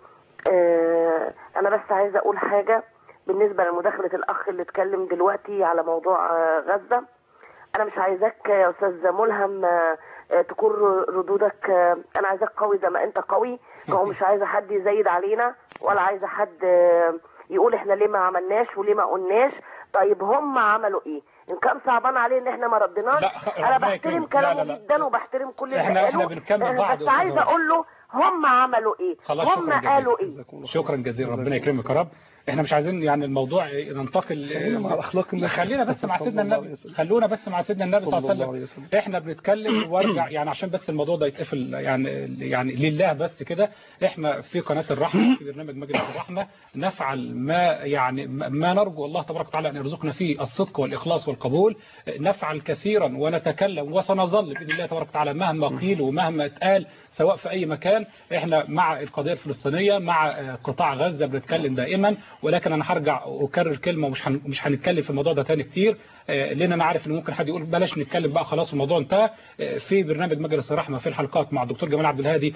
E: آه أنا بس عايزة أقول حاجة بالنسبة لمداخلة الأخ اللي اتكلم دلوقتي على موضوع آه غزة. أنا مش عايزاك يا أستاذ ملهم آه تكون ردودك، آه أنا عايزاك قوي زي ما أنت قوي، ومش عايزة حد يزيد علينا ولا عايزة حد آه يقول إحنا ليه ما عملناش وليه ما قلناش. طيب هم عملوا ايه؟ ان كان صعبان عليه ان احنا ما ردناش، انا بحترم كلامه جدا وبحترم كل اللي
A: احنا احنا بنكمل بعض،
E: بس عايزه اقول له هم عملوا ايه؟ هم قالوا ايه؟
A: شكرا جزيلا، ربنا يكرمك يا رب. احنا مش عايزين يعني الموضوع ننتقل،
B: خلينا مع الاخلاق النبي،
A: خلينا بس مع سيدنا النبي، خلونا بس مع سيدنا النبي صلى الله عليه وسلم. احنا بنتكلم وارجع يعني عشان بس الموضوع ده يتقفل يعني يعني لله بس كده. احنا في قناه الرحمه، في برنامج مجلس الرحمه، نفعل ما يعني ما نرجو الله تبارك وتعالى ان يرزقنا فيه الصدق والاخلاص والقبول. نفعل كثيرا ونتكلم وسنظل باذن الله تبارك وتعالى مهما قيل ومهما اتقال سواء في اي مكان. احنا مع القضيه الفلسطينيه، مع قطاع غزه بنتكلم دائما، ولكن انا هرجع واكرر كلمه ومش هن... مش هنتكلم في الموضوع ده تاني كتير، لان انا عارف ان ممكن حد يقول بلاش نتكلم بقى خلاص الموضوع انتهى. في برنامج مجلس الرحمه في الحلقات مع الدكتور جمال عبد الهادي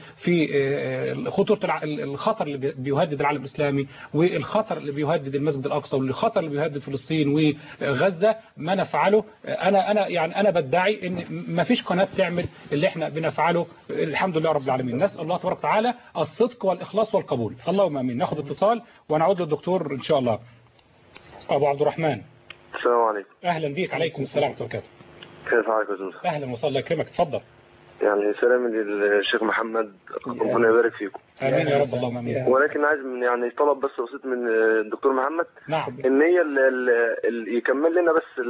A: في خطوره الخطر اللي بيهدد العالم الاسلامي، والخطر اللي بيهدد المسجد الاقصى، والخطر اللي بيهدد فلسطين وغزه. ما نفعله انا انا يعني انا بدعي ان ما فيش قناه تعمل اللي احنا بنفعله، الحمد لله رب العالمين. نسال الله تبارك وتعالى الصدق والاخلاص والقبول، اللهم امين. ناخد اتصال ونعود للدكتور ان شاء الله. ابو عبد الرحمن،
F: السلام عليكم.
A: اهلا بيك. عليكم السلام ورحمه الله وبركاته.
F: كيف حالك يا استاذ؟
A: اهلا وسهلا، الله يكرمك، اتفضل.
F: يعني سلام للشيخ محمد، ربنا يبارك فيكم.
A: امين يا رب، اللهم امين.
F: ولكن عايز من يعني طلب بس بسيط من الدكتور محمد.
A: نعم.
F: ان هي اللي يكمل لنا بس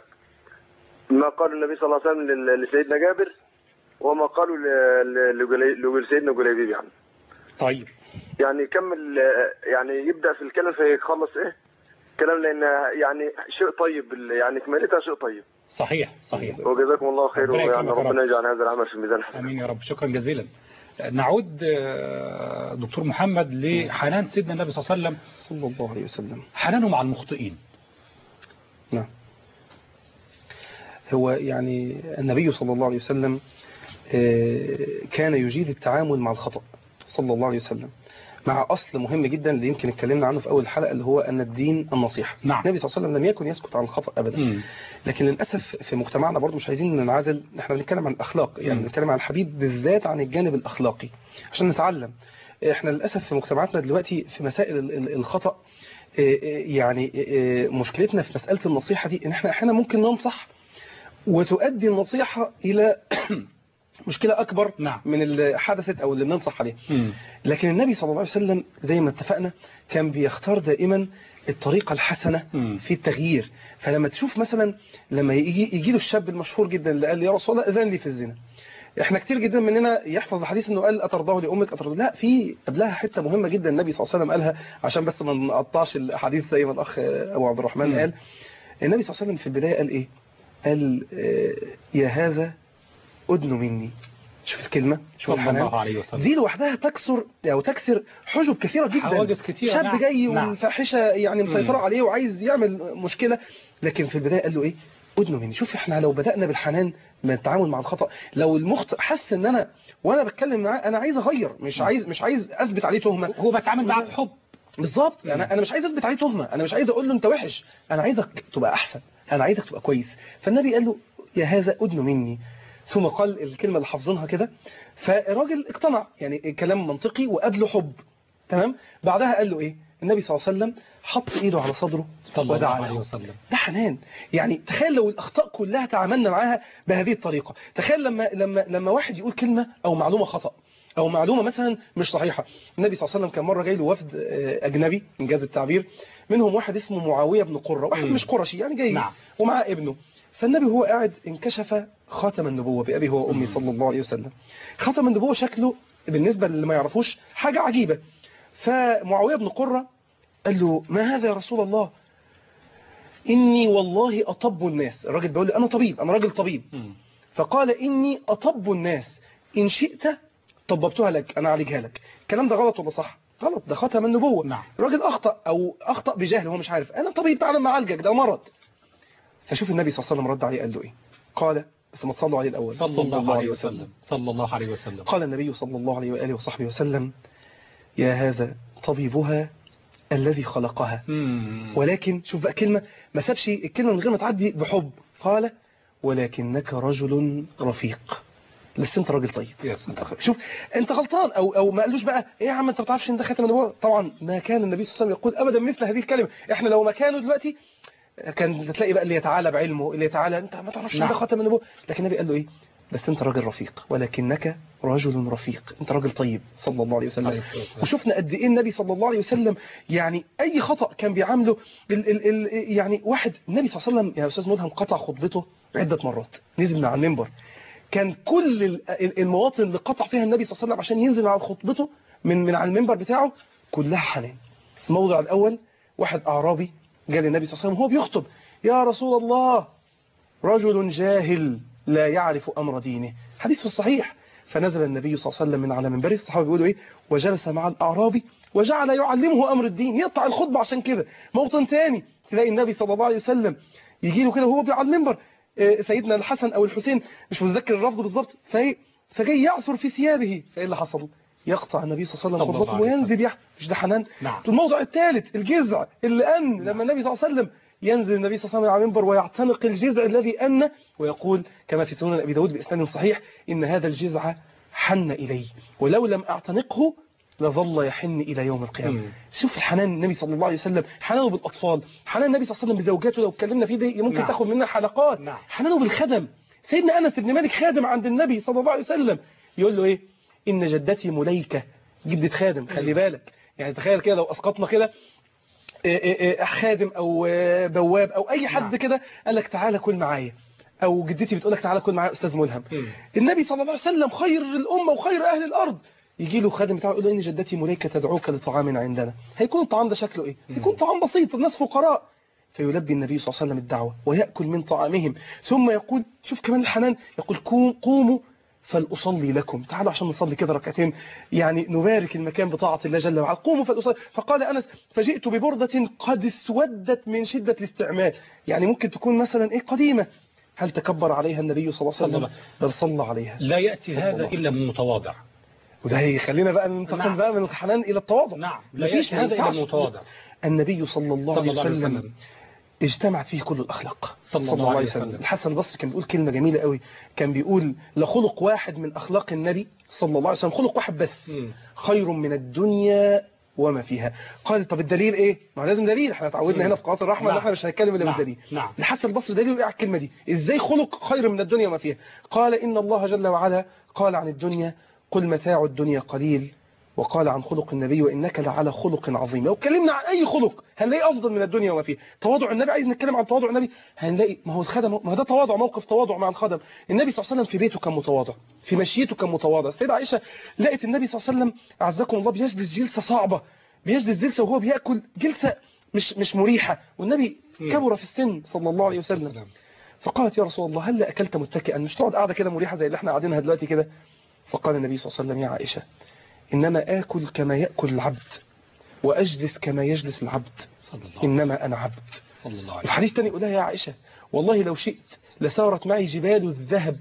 F: ما قال النبي صلى الله عليه وسلم لسيدنا جابر وما قالوا لسيدنا جليبيب يعني.
A: طيب.
F: يعني يكمل، يعني يبدا في الكلام فيخلص ايه كلام، لان يعني شيء طيب، يعني كمالتها شيء طيب.
A: صحيح صحيح.
F: وجزاكم الله خير، ويعني ربنا يجعل هذا العمل في الميزان حسنات.
A: امين يا رب، شكرا جزيلا. نعود دكتور محمد لحنان سيدنا النبي صلى الله عليه وسلم
B: صلى الله عليه وسلم،
A: حنانه مع المخطئين.
B: نعم. هو يعني النبي صلى الله عليه وسلم كان يجيد التعامل مع الخطأ صلى الله عليه وسلم، مع أصل مهم جدا اللي يمكن اتكلمنا عنه في أول الحلقة، اللي هو أن الدين النصيحة.
A: نعم.
B: النبي صلى الله عليه وسلم لم يكن يسكت عن الخطأ أبدا. م. لكن للأسف في مجتمعنا برضو مش عايزين ننعزل، احنا بنتكلم عن الأخلاق، يعني بنتكلم عن الحبيب بالذات عن الجانب الأخلاقي عشان نتعلم. احنا للأسف في مجتمعاتنا دلوقتي في مسائل الخطأ، يعني مشكلتنا في مسألة النصيحة دي ان احنا احيانا ممكن ننصح وتؤدي النصيحة إلى مشكلة أكبر.
A: نعم.
B: من اللي حدثت أو اللي بننصح عليه. م. لكن النبي صلى الله عليه وسلم زي ما اتفقنا كان بيختار دائما الطريقة الحسنة م. في التغيير. فلما تشوف مثلا لما يجي, يجي له الشاب المشهور جدا اللي قال يا رسول الله أذن لي في الزنا، احنا كتير جدا مننا يحفظ الحديث انه قال أترضاه لأمك أترضاه، لا، في قبلها حتة مهمة جدا النبي صلى الله عليه وسلم قالها عشان بس ما نقطعش الحديث زي ما الأخ أبو عبد الرحمن م. قال. النبي صلى الله عليه وسلم في البداية قال إيه؟ قال يا هذا أدن مني. شوف الكلمة، شوف الحنان دي لوحدها تكسر أو تكسر حجب كثيرة جدا.
A: حواجز كثيرة.
B: شاب
A: نعم.
B: جاي
A: نعم.
B: والفاحشة يعني مسيطرة م. عليه وعايز يعمل مشكلة، لكن في البداية قال له إيه؟ أدن مني. شوف احنا لو بدأنا بالحنان من التعامل مع الخطأ، لو المخطئ حس ان انا وانا بتكلم معاه انا عايز اغير، مش م. عايز مش عايز اثبت عليه تهمة،
A: هو بتعامل معاه بحب
B: بالظبط. انا انا مش عايز اثبت عليه تهمة، انا مش عايز اقول له انت وحش، انا عايزك تبقى احسن، انا عايزك تبقى كويس. فالنبي قال له يا هذا أدن مني، ثم قال الكلمة اللي حافظينها كده، فالراجل اقتنع، يعني كلام منطقي وقبله حب. تمام. بعدها قال له ايه النبي صلى الله عليه وسلم؟ حط ايده على صدره
A: صلى الله عليه وسلم.
B: ده حنان. يعني تخيل لو الاخطاء كلها تعاملنا معاها بهذه الطريقه. تخيل لما لما لما واحد يقول كلمه او معلومه خطا او معلومه مثلا مش صحيحه. النبي صلى الله عليه وسلم كان مره جاي له وفد اجنبي انجاز التعبير، منهم واحد اسمه معاويه بن قره، واحد مش قرشي يعني جاي نعم. ومعاه ابنه. فالنبي هو قاعد انكشف خاتم النبوه بابي هو وامي صلى الله عليه وسلم. خاتم النبوه شكله بالنسبه للي ما يعرفوش حاجه عجيبه. فمعاويه بن قره قال له ما هذا يا رسول الله؟ إني والله أطب الناس. الراجل بيقول له أنا طبيب، أنا راجل طبيب. م. فقال إني أطب الناس، إن شئت طببتها لك، أنا أعالجها لك. الكلام ده غلط ولا صح؟ غلط، ده خاتم النبوة. نعم. الراجل أخطأ أو أخطأ بجهل، هو مش عارف. أنا طبيب، تعالى ما أعالجك، ده مرض. فشوف النبي صلى الله عليه وسلم رد عليه قال له إيه؟ قال بس ما تصلوا عليه الأول.
A: صلى, صلى الله, الله عليه وسلم. وسلم صلى الله عليه وسلم.
B: قال النبي صلى الله عليه وآله وصحبه وسلم يا هذا طبيبها الذي خلقها. مم. ولكن شوف بقى كلمة ما سابش الكلمة من غير ما تعدي بحب. قال ولكنك رجل رفيق، بس انت راجل طيب. شوف انت غلطان او او ما قالوش بقى ايه يا عم انت ما بتعرفش ان ده خاتم النبوة. طبعا ما كان النبي صلى الله عليه وسلم يقول ابدا مثل هذه الكلمة. احنا لو مكانه دلوقتي كان تلاقي بقى اللي يتعالى بعلمه، اللي يتعالى انت ما تعرفش ان ده خاتم النبوة. لكن النبي قال له ايه؟ بس انت راجل رفيق، ولكنك رجل رفيق، انت راجل طيب صلى الله عليه وسلم. وشفنا قد ايه النبي صلى الله عليه وسلم يعني اي خطأ كان بيعامله ال ال ال يعني واحد. النبي صلى الله عليه وسلم يا استاذ ملهم قطع خطبته عدة مرات، نزل من على المنبر. كان كل المواطن اللي قطع فيها النبي صلى الله عليه وسلم عشان ينزل على خطبته من من على المنبر بتاعه كلها حنان. الموضع الاول واحد اعرابي جاء للنبي صلى الله عليه وسلم وهو بيخطب يا رسول الله رجل جاهل لا يعرف أمر دينه، حديث في الصحيح. فنزل النبي صلى الله عليه وسلم من على منبره، الصحابة بيقولوا إيه؟ وجلس مع الأعرابي وجعل يعلمه أمر الدين. يقطع الخطبة عشان كده. موطن ثاني تلاقي النبي صلى الله عليه وسلم يجي له كده وهو بيعلم المنبر سيدنا الحسن أو الحسين، مش متذكر اللفظ بالظبط، فجاي يعصر في ثيابه، فإيه اللي حصل؟ يقطع النبي صلى الله عليه وسلم خطبته وينزل يحكي. مش ده حنان؟ نعم. الموضع الثالث الجزع اللي أن لما النبي صلى الله عليه وسلم ينزل النبي صلى الله عليه وسلم على المنبر ويعتنق الجذع الذي أن ويقول كما في سنن أبي داود بإسناد صحيح إن هذا الجذع حن إلي ولو لم أعتنقه لظل يحن إلى يوم القيامة. شوف الحنان النبي صلى الله عليه وسلم، حنانه بالأطفال، حنان النبي صلى الله عليه وسلم بزوجاته لو اتكلمنا فيه دي ممكن نعم. تاخد منها حلقات. نعم. حنانه بالخدم. سيدنا أنس بن مالك خادم عند النبي صلى الله عليه وسلم، يقول له إيه؟ إن جدتي مليكة، جدة خادم، خلي بالك. يعني تخيل كده لو أسقطنا كده خادم او بواب او اي حد كده قال لك تعالى كل معايا، او جدتي بتقول لك تعالى كل معايا استاذ ملهم. النبي صلى الله عليه وسلم خير الامه وخير اهل الارض، يجي له خادم بتاعه يقول له ان جدتي مليكه تدعوك لطعام عندنا. هيكون الطعام ده شكله ايه؟ هيكون طعام بسيط، الناس فقراء. فيلبي النبي صلى الله عليه وسلم الدعوه وياكل من طعامهم، ثم يقول شوف كمان الحنان، يقول قوموا فلأصلي لكم، تعالوا عشان نصلي كده ركعتين، يعني نبارك المكان بطاعة الله جل وعلا. قوموا فلأصلي. فقال أنس فجئت ببردة قد اسودت من شدة الاستعمال، يعني ممكن تكون مثلا إيه قديمة. هل تكبر عليها النبي صلى الله عليه وسلم؟ بل صلى عليها.
A: لا يأتي هذا إلا من متواضع.
B: وده هيخلينا بقى ننتقل نعم. بقى من الحنان إلى التواضع.
A: نعم. لا يأتي هذا إلا من متواضع.
B: النبي صلى الله عليه وسلم, وسلم. اجتمعت فيه كل الأخلاق صلى, صلى الله عليه وسلم. وسلم. الحسن البصري كان بيقول كلمة جميلة قوي، كان بيقول لخلق واحد من أخلاق النبي صلى الله عليه وسلم، خلق واحد بس م. خير من الدنيا وما فيها. قال طب الدليل ايه؟ ما لازم دليل، احنا اتعودنا هنا في قناه الرحمه ان نعم. احنا مش هنتكلم الا بالدليل. نعم. الحسن البصري دليله ايه على الكلمه دي؟ ازاي خلق خير من الدنيا وما فيها؟ قال ان الله جل وعلا قال عن الدنيا قل متاع الدنيا قليل، وقال عن خلق النبي وإنك لعلى خلق عظيم. لو اتكلمنا عن أي خلق هنلاقي أفضل من الدنيا وما فيها. تواضع النبي، عايز نتكلم عن تواضع النبي هنلاقي ما هو الخدم، ما هو ده تواضع، موقف تواضع مع الخدم. النبي صلى الله عليه وسلم في بيته كان متواضع، في مشيته كان متواضع. السيدة عائشة لقت النبي صلى الله عليه وسلم أعزكم الله بيجلس جلسة صعبة، بيجلس جلسة وهو بيأكل جلسة مش مش مريحة، والنبي كبر في السن صلى الله عليه وسلم. فقالت يا رسول الله هل أكلت متكئا؟ مش تقعد قاعدة كده مريحة زي اللي احنا قاعدينها دلوقتي كده؟ فقال النبي صلى الله عليه وسلم يا عائشة إنما آكل كما يأكل العبد وأجلس كما يجلس العبد، إنما أنا عبد. صلى الله عليه وسلم. الحديث تاني يقولها يا عائشة والله لو شئت لسارت معي جبال الذهب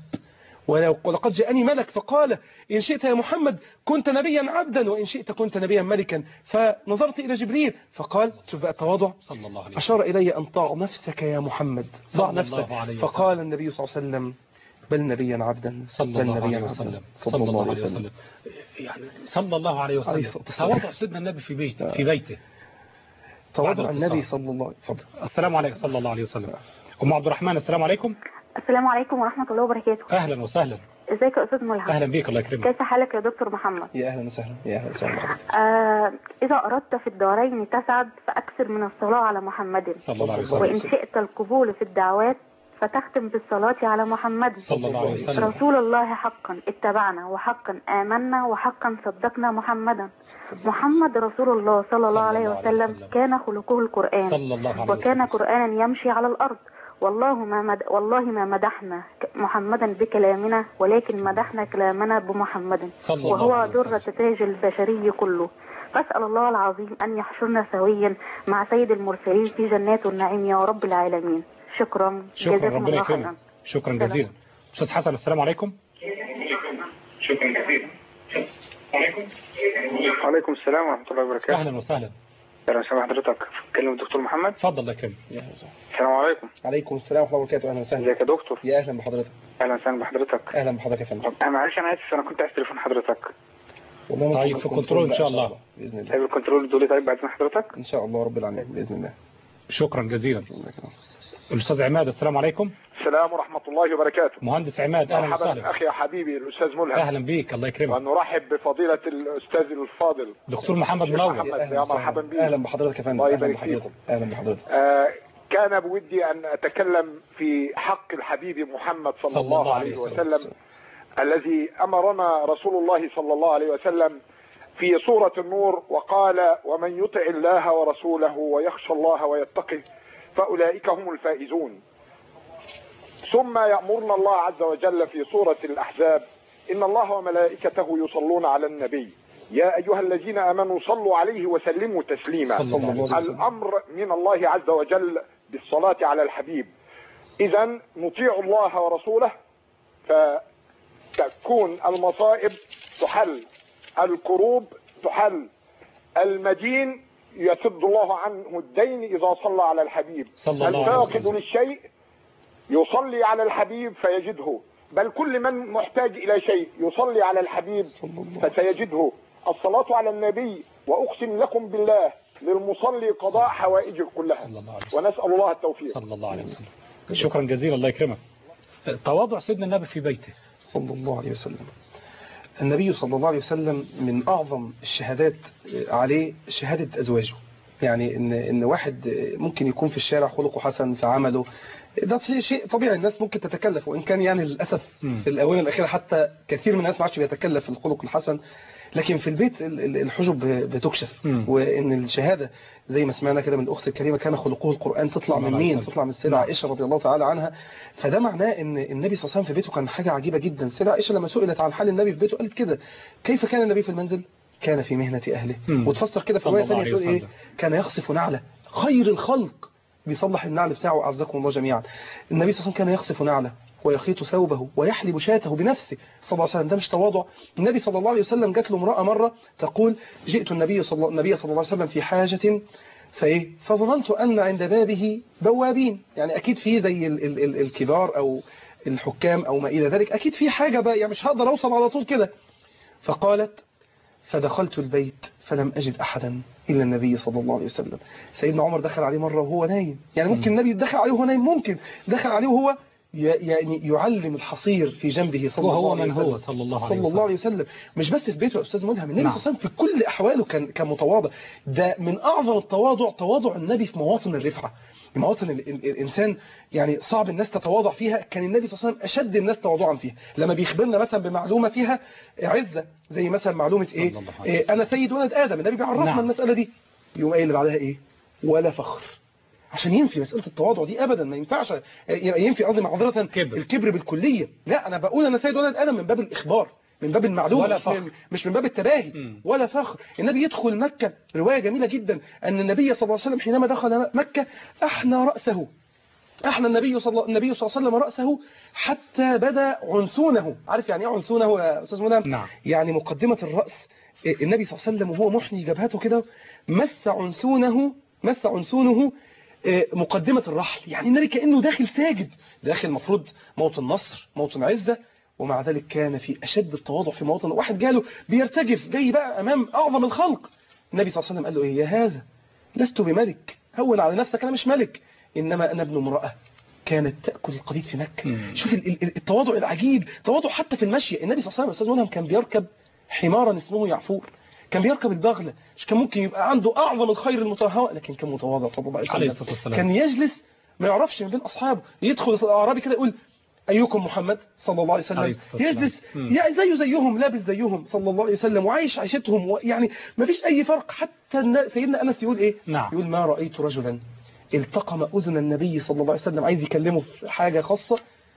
B: ولقد جاءني ملك فقال إن شئت يا محمد كنت نبيا عبدا وإن شئت كنت نبيا ملكا. فنظرت إلى جبريل فقال شوف بقى التواضع، أشار إلي أن ضع نفسك يا محمد، ضع نفسك. فقال النبي صلى الله عليه وسلم بل نبيا عبدا
A: صلى الله عليه وسلم صلى الله عليه وسلم يعني صلى الله عليه وسلم. تواضع سيدنا النبي في بيته في بيته
B: تواضع النبي صلى الله عليه وسلم.
A: السلام عليكم صلى الله عليه وسلم. أم عبد الرحمن السلام عليكم.
G: السلام عليكم ورحمة الله وبركاته.
A: أهلا وسهلا.
G: ازيك يا أستاذ ملهم؟
A: أهلا بيك الله يكرمك.
G: كيف حالك يا دكتور محمد؟
B: يا أهلا وسهلا. يا أهلا وسهلا.
G: آه إذا أردت في الدارين تسعد فأكثر من الصلاة على محمد
A: صلى الله عليه وسلم.
G: وإن شئت القبول في الدعوات فتختم بالصلاة على محمد
A: صلى الله عليه وسلم.
G: رسول الله حقا اتبعنا وحقا آمنا وحقا صدقنا محمدا. محمد رسول الله صلى الله عليه وسلم كان خلقه القرآن
A: صلى الله عليه وسلم.
G: وكان قرآنا يمشي على الأرض. والله ما مد... والله ما مدحنا محمدا بكلامنا ولكن مدحنا كلامنا بمحمد وهو درة تاج البشري كله. فاسأل الله العظيم أن يحشرنا سويا مع سيد المرسلين في جنات النعيم يا رب العالمين. شكرا
A: شكرا ربنا يكرمك. شكرا جزيلا. أستاذ حسن السلام عليكم.
C: شكرا جزيلا. عليكم وعليكم السلام ورحمة الله وبركاته.
A: أهلا وسهلا.
C: أهلا وسهلا حضرتك. كلم الدكتور محمد.
A: اتفضل الله يكرمك.
C: السلام عليكم.
B: عليكم السلام ورحمة الله وبركاته. أهلا وسهلا.
C: ازيك يا دكتور؟
B: يا أهلا بحضرتك.
C: أهلا وسهلا بحضرتك.
B: أهلا بحضرتك يا فندم.
C: أنا معلش أنا آسف أنا كنت عايز تليفون حضرتك.
A: طيب في الكنترول إن شاء الله.
B: بإذن الله.
C: طيب الكنترول دول طيب بعد حضرتك.
B: إن شاء الله رب العالمين بإذن الله.
A: شكرا جزيلا. الأستاذ عماد السلام عليكم.
H: السلام ورحمة الله وبركاته.
A: مهندس عماد أهلا وسهلا.
H: مرحبا أخي حبيبي الأستاذ ملهم.
A: أهلا بيك الله يكرمك.
H: ونرحب بفضيلة الأستاذ الفاضل
A: دكتور محمد منور.
H: يا مرحبا بك.
B: أهلا بحضرتك يا فندم.
H: الله يبارك فيكم.
B: أهلا بحضرتك.
H: آه كان بودي أن أتكلم في حق الحبيب محمد صلى, صلى الله عليه وسلم, وسلم الذي أمرنا رسول الله صلى الله عليه وسلم في سورة النور وقال ومن يطع الله ورسوله ويخشى الله ويتقه فأولئك هم الفائزون. ثم يأمرنا الله عز وجل في سورة الأحزاب إن الله وملائكته يصلون على النبي يا أيها الذين آمنوا صلوا عليه وسلموا تسليما. الأمر من الله عز وجل بالصلاة على الحبيب. إذن نطيع الله ورسوله فتكون المصائب تحل، الكروب تحل، المدين يسد الله عنه الدين إذا صلى على الحبيب. الفاقد للشيء يصلي على الحبيب فيجده، بل كل من محتاج إلى شيء يصلي على الحبيب فسيجده. الصلاة على النبي وأقسم لكم بالله للمصلي قضاء حوائجه كلها ونسأل الله التوفيق.
A: صلى الله عليه وسلم. شكرا جزيلا الله يكرمك. تواضع سيدنا النبي في بيته
B: صلى الله عليه وسلم. النبي صلى الله عليه وسلم من أعظم الشهادات عليه شهادة أزواجه. يعني إن إن واحد ممكن يكون في الشارع خلقه حسن في عمله، ده شيء طبيعي الناس ممكن تتكلف، وإن كان يعني للأسف في الآونة الأخيرة حتى كثير من الناس ما عادش بيتكلف الخلق الحسن، لكن في البيت الحجب بتكشف. وإن الشهادة زي ما سمعنا كده من الأخت الكريمة كان خلقه القرآن، تطلع من مين؟ تطلع من السيدة عائشة رضي الله تعالى عنها. فده معناه إن النبي صلى الله عليه وسلم في بيته كان حاجة عجيبة جدا. السيدة عائشة لما سئلت عن حال النبي في بيته قالت كده كيف كان النبي في المنزل؟ كان في مهنة أهله. وتفسر كده في رواية ثانية تقول إيه؟ كان يخصف نعله، خير الخلق بيصلح النعل بتاعه أعزكم الله جميعا. النبي صلى الله عليه وسلم كان يخصف نعله ويخيط ثوبه ويحلب شاته بنفسه صلى الله عليه وسلم. ده مش تواضع؟ النبي صلى الله عليه وسلم جات له امرأة مرة تقول جئت النبي صلى النبي صلى الله عليه وسلم في حاجة فايه فظننت أن عند بابه بوابين، يعني أكيد في زي ال ال ال الكبار أو الحكام أو ما إلى ذلك، أكيد في حاجة بقى يعني مش هقدر أوصل على طول كده. فقالت فدخلت البيت فلم أجد أحدا إلا النبي صلى الله عليه وسلم. سيدنا عمر دخل عليه مرة وهو نايم، يعني ممكن النبي دخل عليه وهو نايم، ممكن دخل عليه وهو يعني يعلم الحصير في جنبه صلى الله عليه وسلم.
A: وهو من هو صلى الله عليه وسلم.
B: صلى الله عليه وسلم. مش بس في بيته يا أستاذ ملهم، النبي صلى الله عليه وسلم في كل أحواله كان كان متواضع. ده من أعظم التواضع تواضع النبي في مواطن الرفعة، مواطن الإنسان يعني صعب الناس تتواضع فيها، كان النبي صلى الله عليه وسلم أشد الناس تواضعا فيها. لما بيخبرنا مثلا بمعلومة فيها عزة زي مثلا معلومة إيه, إيه أنا سيد ولد آدم، النبي بيعرفنا نعم. المسألة دي، يوم قايل اللي بعدها إيه ولا فخر، عشان ينفي مسألة التواضع دي أبدا ما ينفعش ينفي قصدي معذرة
A: كبر.
B: الكبر بالكلية. لا أنا بقول أنا سيد ولد آدم من باب الإخبار، من باب المعلومة، مش, مش من باب التباهي م. ولا فخر. النبي يدخل مكة، رواية جميلة جدا أن النبي صلى الله عليه وسلم حينما دخل مكة أحنى رأسه، أحنى النبي صلى النبي صلى الله عليه وسلم رأسه حتى بدا عنسونه. عارف يعني ايه عنسونه يا أستاذ ملهم؟
A: نعم.
B: يعني مقدمة الرأس. النبي صلى الله عليه وسلم وهو محني جبهته كده مس عنسونه مس عنسونه مقدمة الرحل، يعني النبي كأنه داخل ساجد، داخل المفروض موطن نصر موطن عزة، ومع ذلك كان في أشد التواضع في مواطن. واحد جاله بيرتجف جاي بقى أمام أعظم الخلق، النبي صلى الله عليه وسلم قال له إيه؟ يا هذا لست بملك، هون على نفسك، أنا مش ملك، إنما أنا ابن امرأة كانت تأكل القديد في مكة. مم. شوف التواضع العجيب، تواضع حتى في المشي. النبي صلى الله عليه وسلم أستاذ ملهم كان بيركب حمارا اسمه يعفور، كان بيركب البغلة، مش كان ممكن يبقى عنده أعظم الخير المتهوى، لكن كان متواضع صلى الله عليه وسلم. كان يجلس ما يعرفش من بين أصحابه، يدخل الأعرابي كده يقول أيكم محمد صلى الله عليه وسلم، يجلس يعني زيه زيهم، لابس زيهم صلى الله عليه وسلم، وعايش عيشتهم، يعني ما فيش أي فرق. حتى سيدنا أنس يقول إيه؟ نعم. يقول ما رأيت رجلا التقم أذن النبي صلى الله عليه وسلم، عايز يكلمه في حاجة خاصة،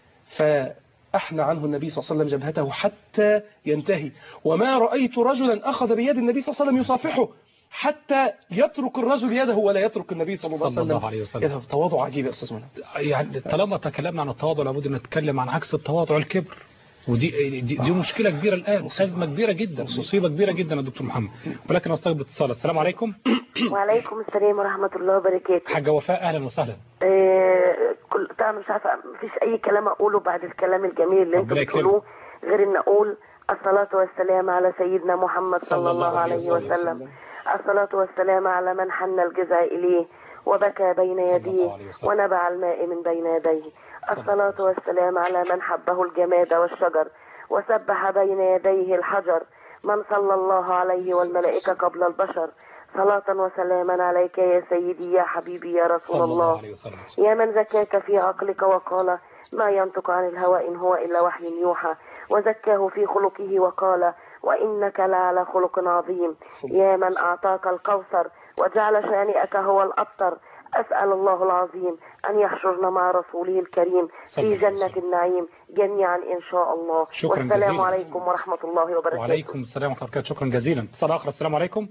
B: فأحنى عنه النبي صلى الله عليه وسلم جبهته حتى ينتهي، وما رأيت رجلا أخذ بيد النبي صلى الله عليه وسلم يصافحه حتى يترك الرجل يده ولا يترك النبي صلى الله عليه وسلم, الله عليه وسلم. تواضع عجيب يا أستاذ منى.
A: يعني طالما تكلمنا عن التواضع لابد أن نتكلم عن عكس التواضع الكبر، ودي دي, دي مشكلة كبيرة الآن، أزمة كبيرة جدا، مصيبة كبيرة جدا يا دكتور محمد. ولكن أستقبل اتصال. السلام عليكم.
E: وعليكم السلام ورحمة الله وبركاته.
A: حاجة وفاء أهلا وسهلا.
E: إيه كل طبعا مش عارفة، مفيش أي كلام أقوله بعد الكلام الجميل اللي أنتم بتقولوه غير أن أقول الصلاة والسلام على سيدنا محمد صلى الله عليه وسلم. الصلاة والسلام على من حن الجزع إليه وبكى بين يديه ونبع الماء من بين يديه. الصلاة والسلام على من حبه الجماد والشجر وسبح بين يديه الحجر، من صلى الله عليه والملائكة قبل البشر. صلاة وسلاما عليك يا سيدي يا حبيبي يا رسول الله، يا من زكاك في عقلك وقال ما ينطق عن الهوى إن هو إلا وحي يوحى، وزكاه في خلقه وقال وإنك لعلى خلق عظيم، يا من أعطاك الكوثر وجعل شانئك هو الأبتر. أسأل الله العظيم أن يحشرنا مع رسوله الكريم في جنة النعيم جميعا إن شاء الله. والسلام جزيلا. عليكم ورحمة الله وبركاته.
A: وعليكم السلام ورحمة الله وبركاته. شكرا جزيلا. اتصال آخر. السلام عليكم.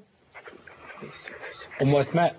A: أم أسماء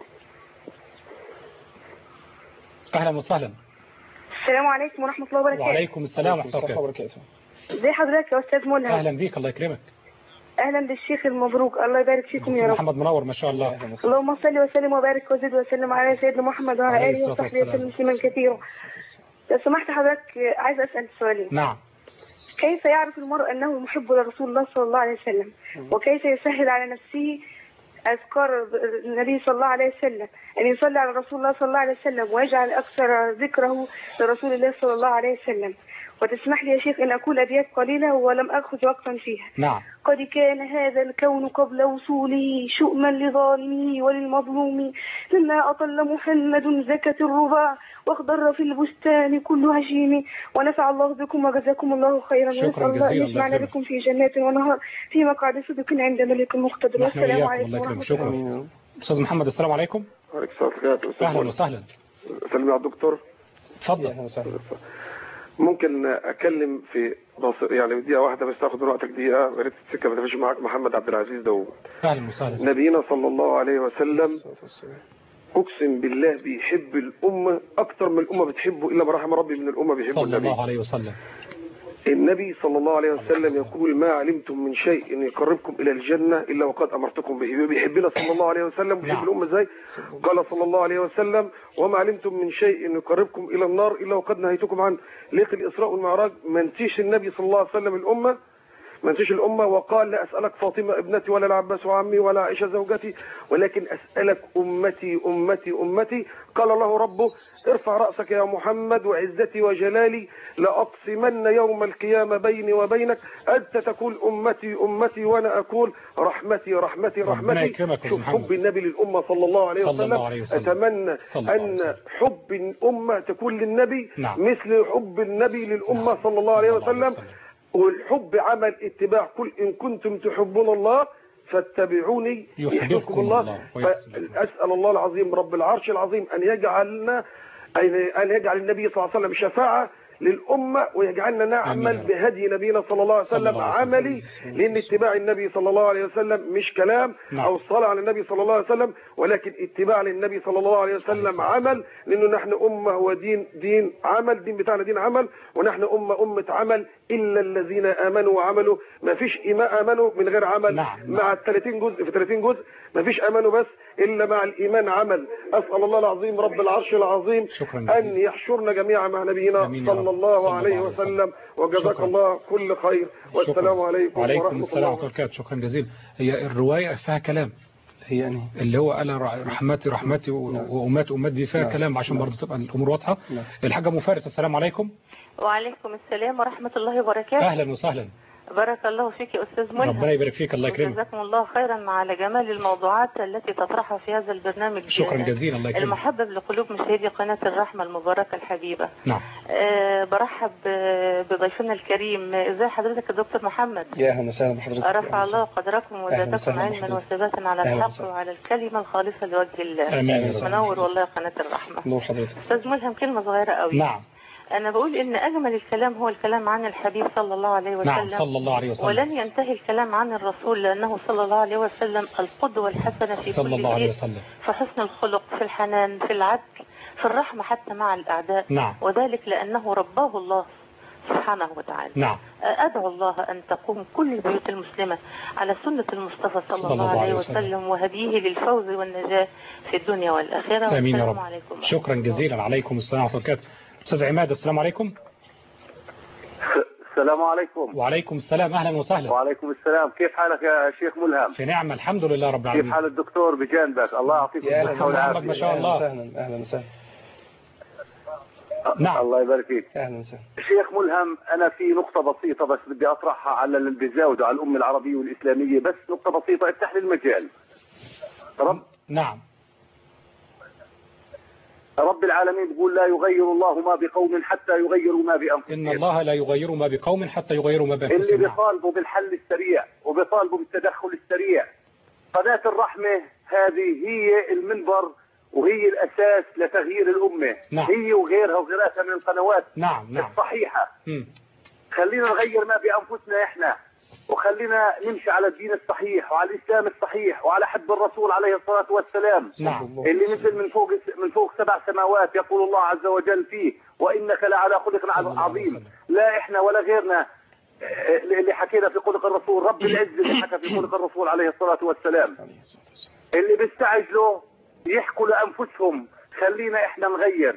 A: أهلا وسهلا.
I: السلام عليكم ورحمة الله وبركاته.
A: وعليكم السلام ورحمة الله وبركاته.
I: ازي حضرتك يا أستاذ ملهم؟
A: أهلا بيك، الله يكرمك.
I: أهلا بالشيخ المبروك، الله يبارك فيكم يا رب.
A: محمد منور ما شاء الله.
I: اللهم صل وسلم وبارك وزد وسلم على سيدنا محمد وعلى آله وصحبه وسلم تسليما كثيرا. لو سمحت حضرتك عايز أسأل سؤالين.
A: نعم.
I: كيف يعرف المرء أنه محب لرسول الله صلى الله عليه وسلم؟ وكيف يسهل على نفسه أذكار النبي صلى الله عليه وسلم، أن يصلي على رسول الله صلى الله عليه وسلم ويجعل أكثر ذكره لرسول الله صلى الله عليه وسلم؟ وتسمح لي يا شيخ أن أقول أبيات قليلة ولم أخذ وقتا فيها.
A: نعم.
I: قد كان هذا الكون قبل وصوله شؤما لظالمه وللمظلوم، لما أطل محمد زكت الرباع واخضر في البستان كل هشيم، ونفع الله بكم وجزاكم الله خيرا، ونسأل الله أن يجمعنا بكم في جنات ونهر في مقعد صدق عند ملك مقتدر. والسلام عليكم ورحمة الله.
A: شكرا. أستاذ محمد السلام عليكم.
F: وعليكم السلام.
A: أهلا وسهلا.
F: سلام على الدكتور.
A: اتفضل. أهلا وسهلا.
F: ممكن أكلم في يعني دقيقة واحدة بس، تاخد من وقتك دقيقة، يا ريت السكة ما تمشي معاك. محمد عبد العزيز داوود.
A: أهلا وسهلا.
F: نبينا صلى الله عليه وسلم أقسم بالله بيحب الأمة أكثر من الأمة بتحبه، إلا ما رحم ربي من الأمة بيحبه النبي
A: صلى الله عليه وسلم.
F: النبي صلى الله عليه وسلم يقول ما علمتم من شيء يقربكم إلى الجنة إلا وقد أمرتكم به. بيحبنا صلى الله عليه وسلم وبيحب الأمة إزاي؟ قال صلى الله عليه وسلم وما علمتم من شيء يقربكم إلى النار إلا وقد نهيتكم عنه. ليق الإسراء والمعراج ما نسيش النبي صلى الله عليه وسلم الأمة، ما نسيش الأمة، وقال لا أسألك فاطمة ابنتي ولا العباس وعمي ولا عائشة زوجتي ولكن أسألك أمتي أمتي أمتي. قال الله ربه ارفع رأسك يا محمد وعزتي وجلالي لأقسمن يوم القيامة بيني وبينك، أنت تقول أمتي أمتي وأنا أقول رحمتي رحمتي رحمتي. شوف حب النبي للأمة صلى الله عليه وسلم. أتمنى أن حب الأمة تكون للنبي مثل حب النبي للأمة صلى الله عليه وسلم. والحب عمل اتباع، قل إن كنتم تحبون الله فاتبعوني يحببكم الله. فأسأل الله العظيم رب العرش العظيم أن يجعلنا أن يجعل النبي صلى الله عليه وسلم شفاعة للأمة ويجعلنا نعمل بهدي نبينا صلى الله عليه وسلم عملي، لأن اتباع النبي صلى الله عليه وسلم مش كلام أو الصلاة على النبي صلى الله عليه وسلم، ولكن اتباع للنبي صلى الله عليه وسلم عمل، لأنه نحن أمة ودين دين عمل، دين بتاعنا دين عمل، ونحن أمة أمة عمل. إلا الذين آمنوا وعملوا، ما فيش إيمان آمنوا من غير عمل. نعم. مع ثلاثين جزء في ثلاثين جزء ما فيش آمنوا بس إلا مع الإيمان عمل. أسأل الله العظيم رب العرش العظيم أن يحشرنا جميعا مع نبينا صلى الله عليه وسلم. وجزاك الله كل خير، والسلام عليكم ورحمة الله
A: وبركاته. شكرا جزيلا. هي الرواية فيها كلام، هي يعني اللي هو قال رحمتي رحمتي وأمات أمات دي فيها كلام عشان برضه تبقى الأمور واضحة. الحاجة أم فارس، السلام عليكم.
J: وعليكم السلام ورحمة الله وبركاته.
A: أهلا وسهلا.
J: بارك الله فيك يا أستاذ ملهم.
A: ربنا يبارك فيك، الله يكرمك.
J: جزاكم الله خيرا على جمال الموضوعات التي تطرحها في هذا البرنامج.
A: شكرا جزيلا، الله يكرمك.
J: المحبب لقلوب مشاهدي قناة الرحمة المباركة الحبيبة.
A: نعم.
J: أه برحب بضيفنا الكريم. ازي حضرتك يا دكتور محمد؟
B: يا اهلا وسهلا بحضرتك.
J: رفع الله قدركم وزادكم علما وثباتا على الحق وعلى الكلمة الخالصة لوجه الله.
A: امين.
J: منور والله قناة الرحمة.
B: نور حضرتك.
J: أستاذ ملهم، كلمة صغيرة قوي.
A: نعم.
J: أنا بقول إن أجمل الكلام هو الكلام عن الحبيب صلى الله عليه وسلم.
A: نعم صلى الله عليه وسلم.
J: ولن ينتهي الكلام عن الرسول، لأنه صلى الله عليه وسلم القدوة الحسنة في
A: صلى
J: كل
A: الله عليه
J: شيء،
A: وسلم.
J: في حسن الخلق، في الحنان، في العدل، في الرحمة حتى مع الأعداء.
A: نعم.
J: وذلك لأنه رباه الله سبحانه وتعالى.
A: نعم.
J: أدعو الله أن تقوم كل البيوت المسلمة على سنة المصطفى صلى, صلى الله عليه وسلم, وسلم وهديه للفوز والنجاة في الدنيا والآخرة.
A: آمين يا رب. عليكم. شكرا جزيلا. عليكم السلام ورحمة الله وبركاته. أستاذ عماد، السلام عليكم.
K: السلام عليكم.
A: وعليكم السلام، أهلا وسهلا.
K: وعليكم السلام، كيف حالك يا شيخ ملهم؟
A: في نعمة الحمد لله رب العالمين.
K: كيف حال الدكتور بجانبك؟ الله يعطيكم الصحة والعافية.
A: ما شاء الله.
B: أهلا أهلا وسهلا.
K: نعم. الله يبارك فيك.
B: أهلا وسهلا.
K: شيخ ملهم، أنا في نقطة بسيطة بس بدي أطرحها على البزاود وعلى الأمة العربية والإسلامية، بس نقطة بسيطة افتح لي المجال. رب
A: نعم.
K: رب العالمين بيقول لا يغير الله ما بقوم حتى يغيروا ما بأنفسهم.
A: إن الله لا يغير ما بقوم حتى يغيروا ما بأنفسهم.
K: اللي بيطالبوا بالحل السريع وبيطالبوا بالتدخل السريع. قناة الرحمة هذه هي المنبر وهي الأساس لتغيير الأمة.
A: نعم.
K: هي وغيرها وغيرها من القنوات
A: نعم. نعم.
K: الصحيحة.
A: م.
K: خلينا نغير ما بأنفسنا إحنا، وخلينا نمشي على الدين الصحيح وعلى الإسلام الصحيح وعلى حب الرسول عليه الصلاة والسلام.
A: نعم.
K: اللي نزل من فوق من فوق سبع سماوات، يقول الله عز وجل فيه وإنك لعلى خلق عظيم. لا إحنا ولا غيرنا اللي حكينا في خلق الرسول، رب العزة اللي حكى في خلق الرسول عليه الصلاة والسلام. اللي بيستعجلوا يحكوا لأنفسهم، خلينا إحنا نغير،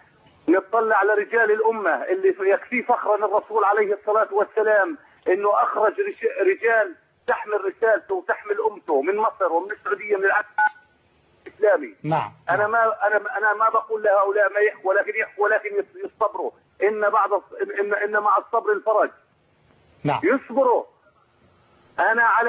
K: نطلع على رجال الأمة اللي يكفي فخرا الرسول عليه الصلاة والسلام إنه أخرج رجال تحمل رسالته وتحمل أمته من مصر ومن السعودية من العالم الإسلامي.
A: نعم.
K: أنا ما أنا أنا ما بقول لهؤلاء ما يحكوا، ولكن يحكوا ولكن يصبروا. إن بعد إن إن مع الصبر الفرج.
A: نعم.
K: يصبروا. أنا على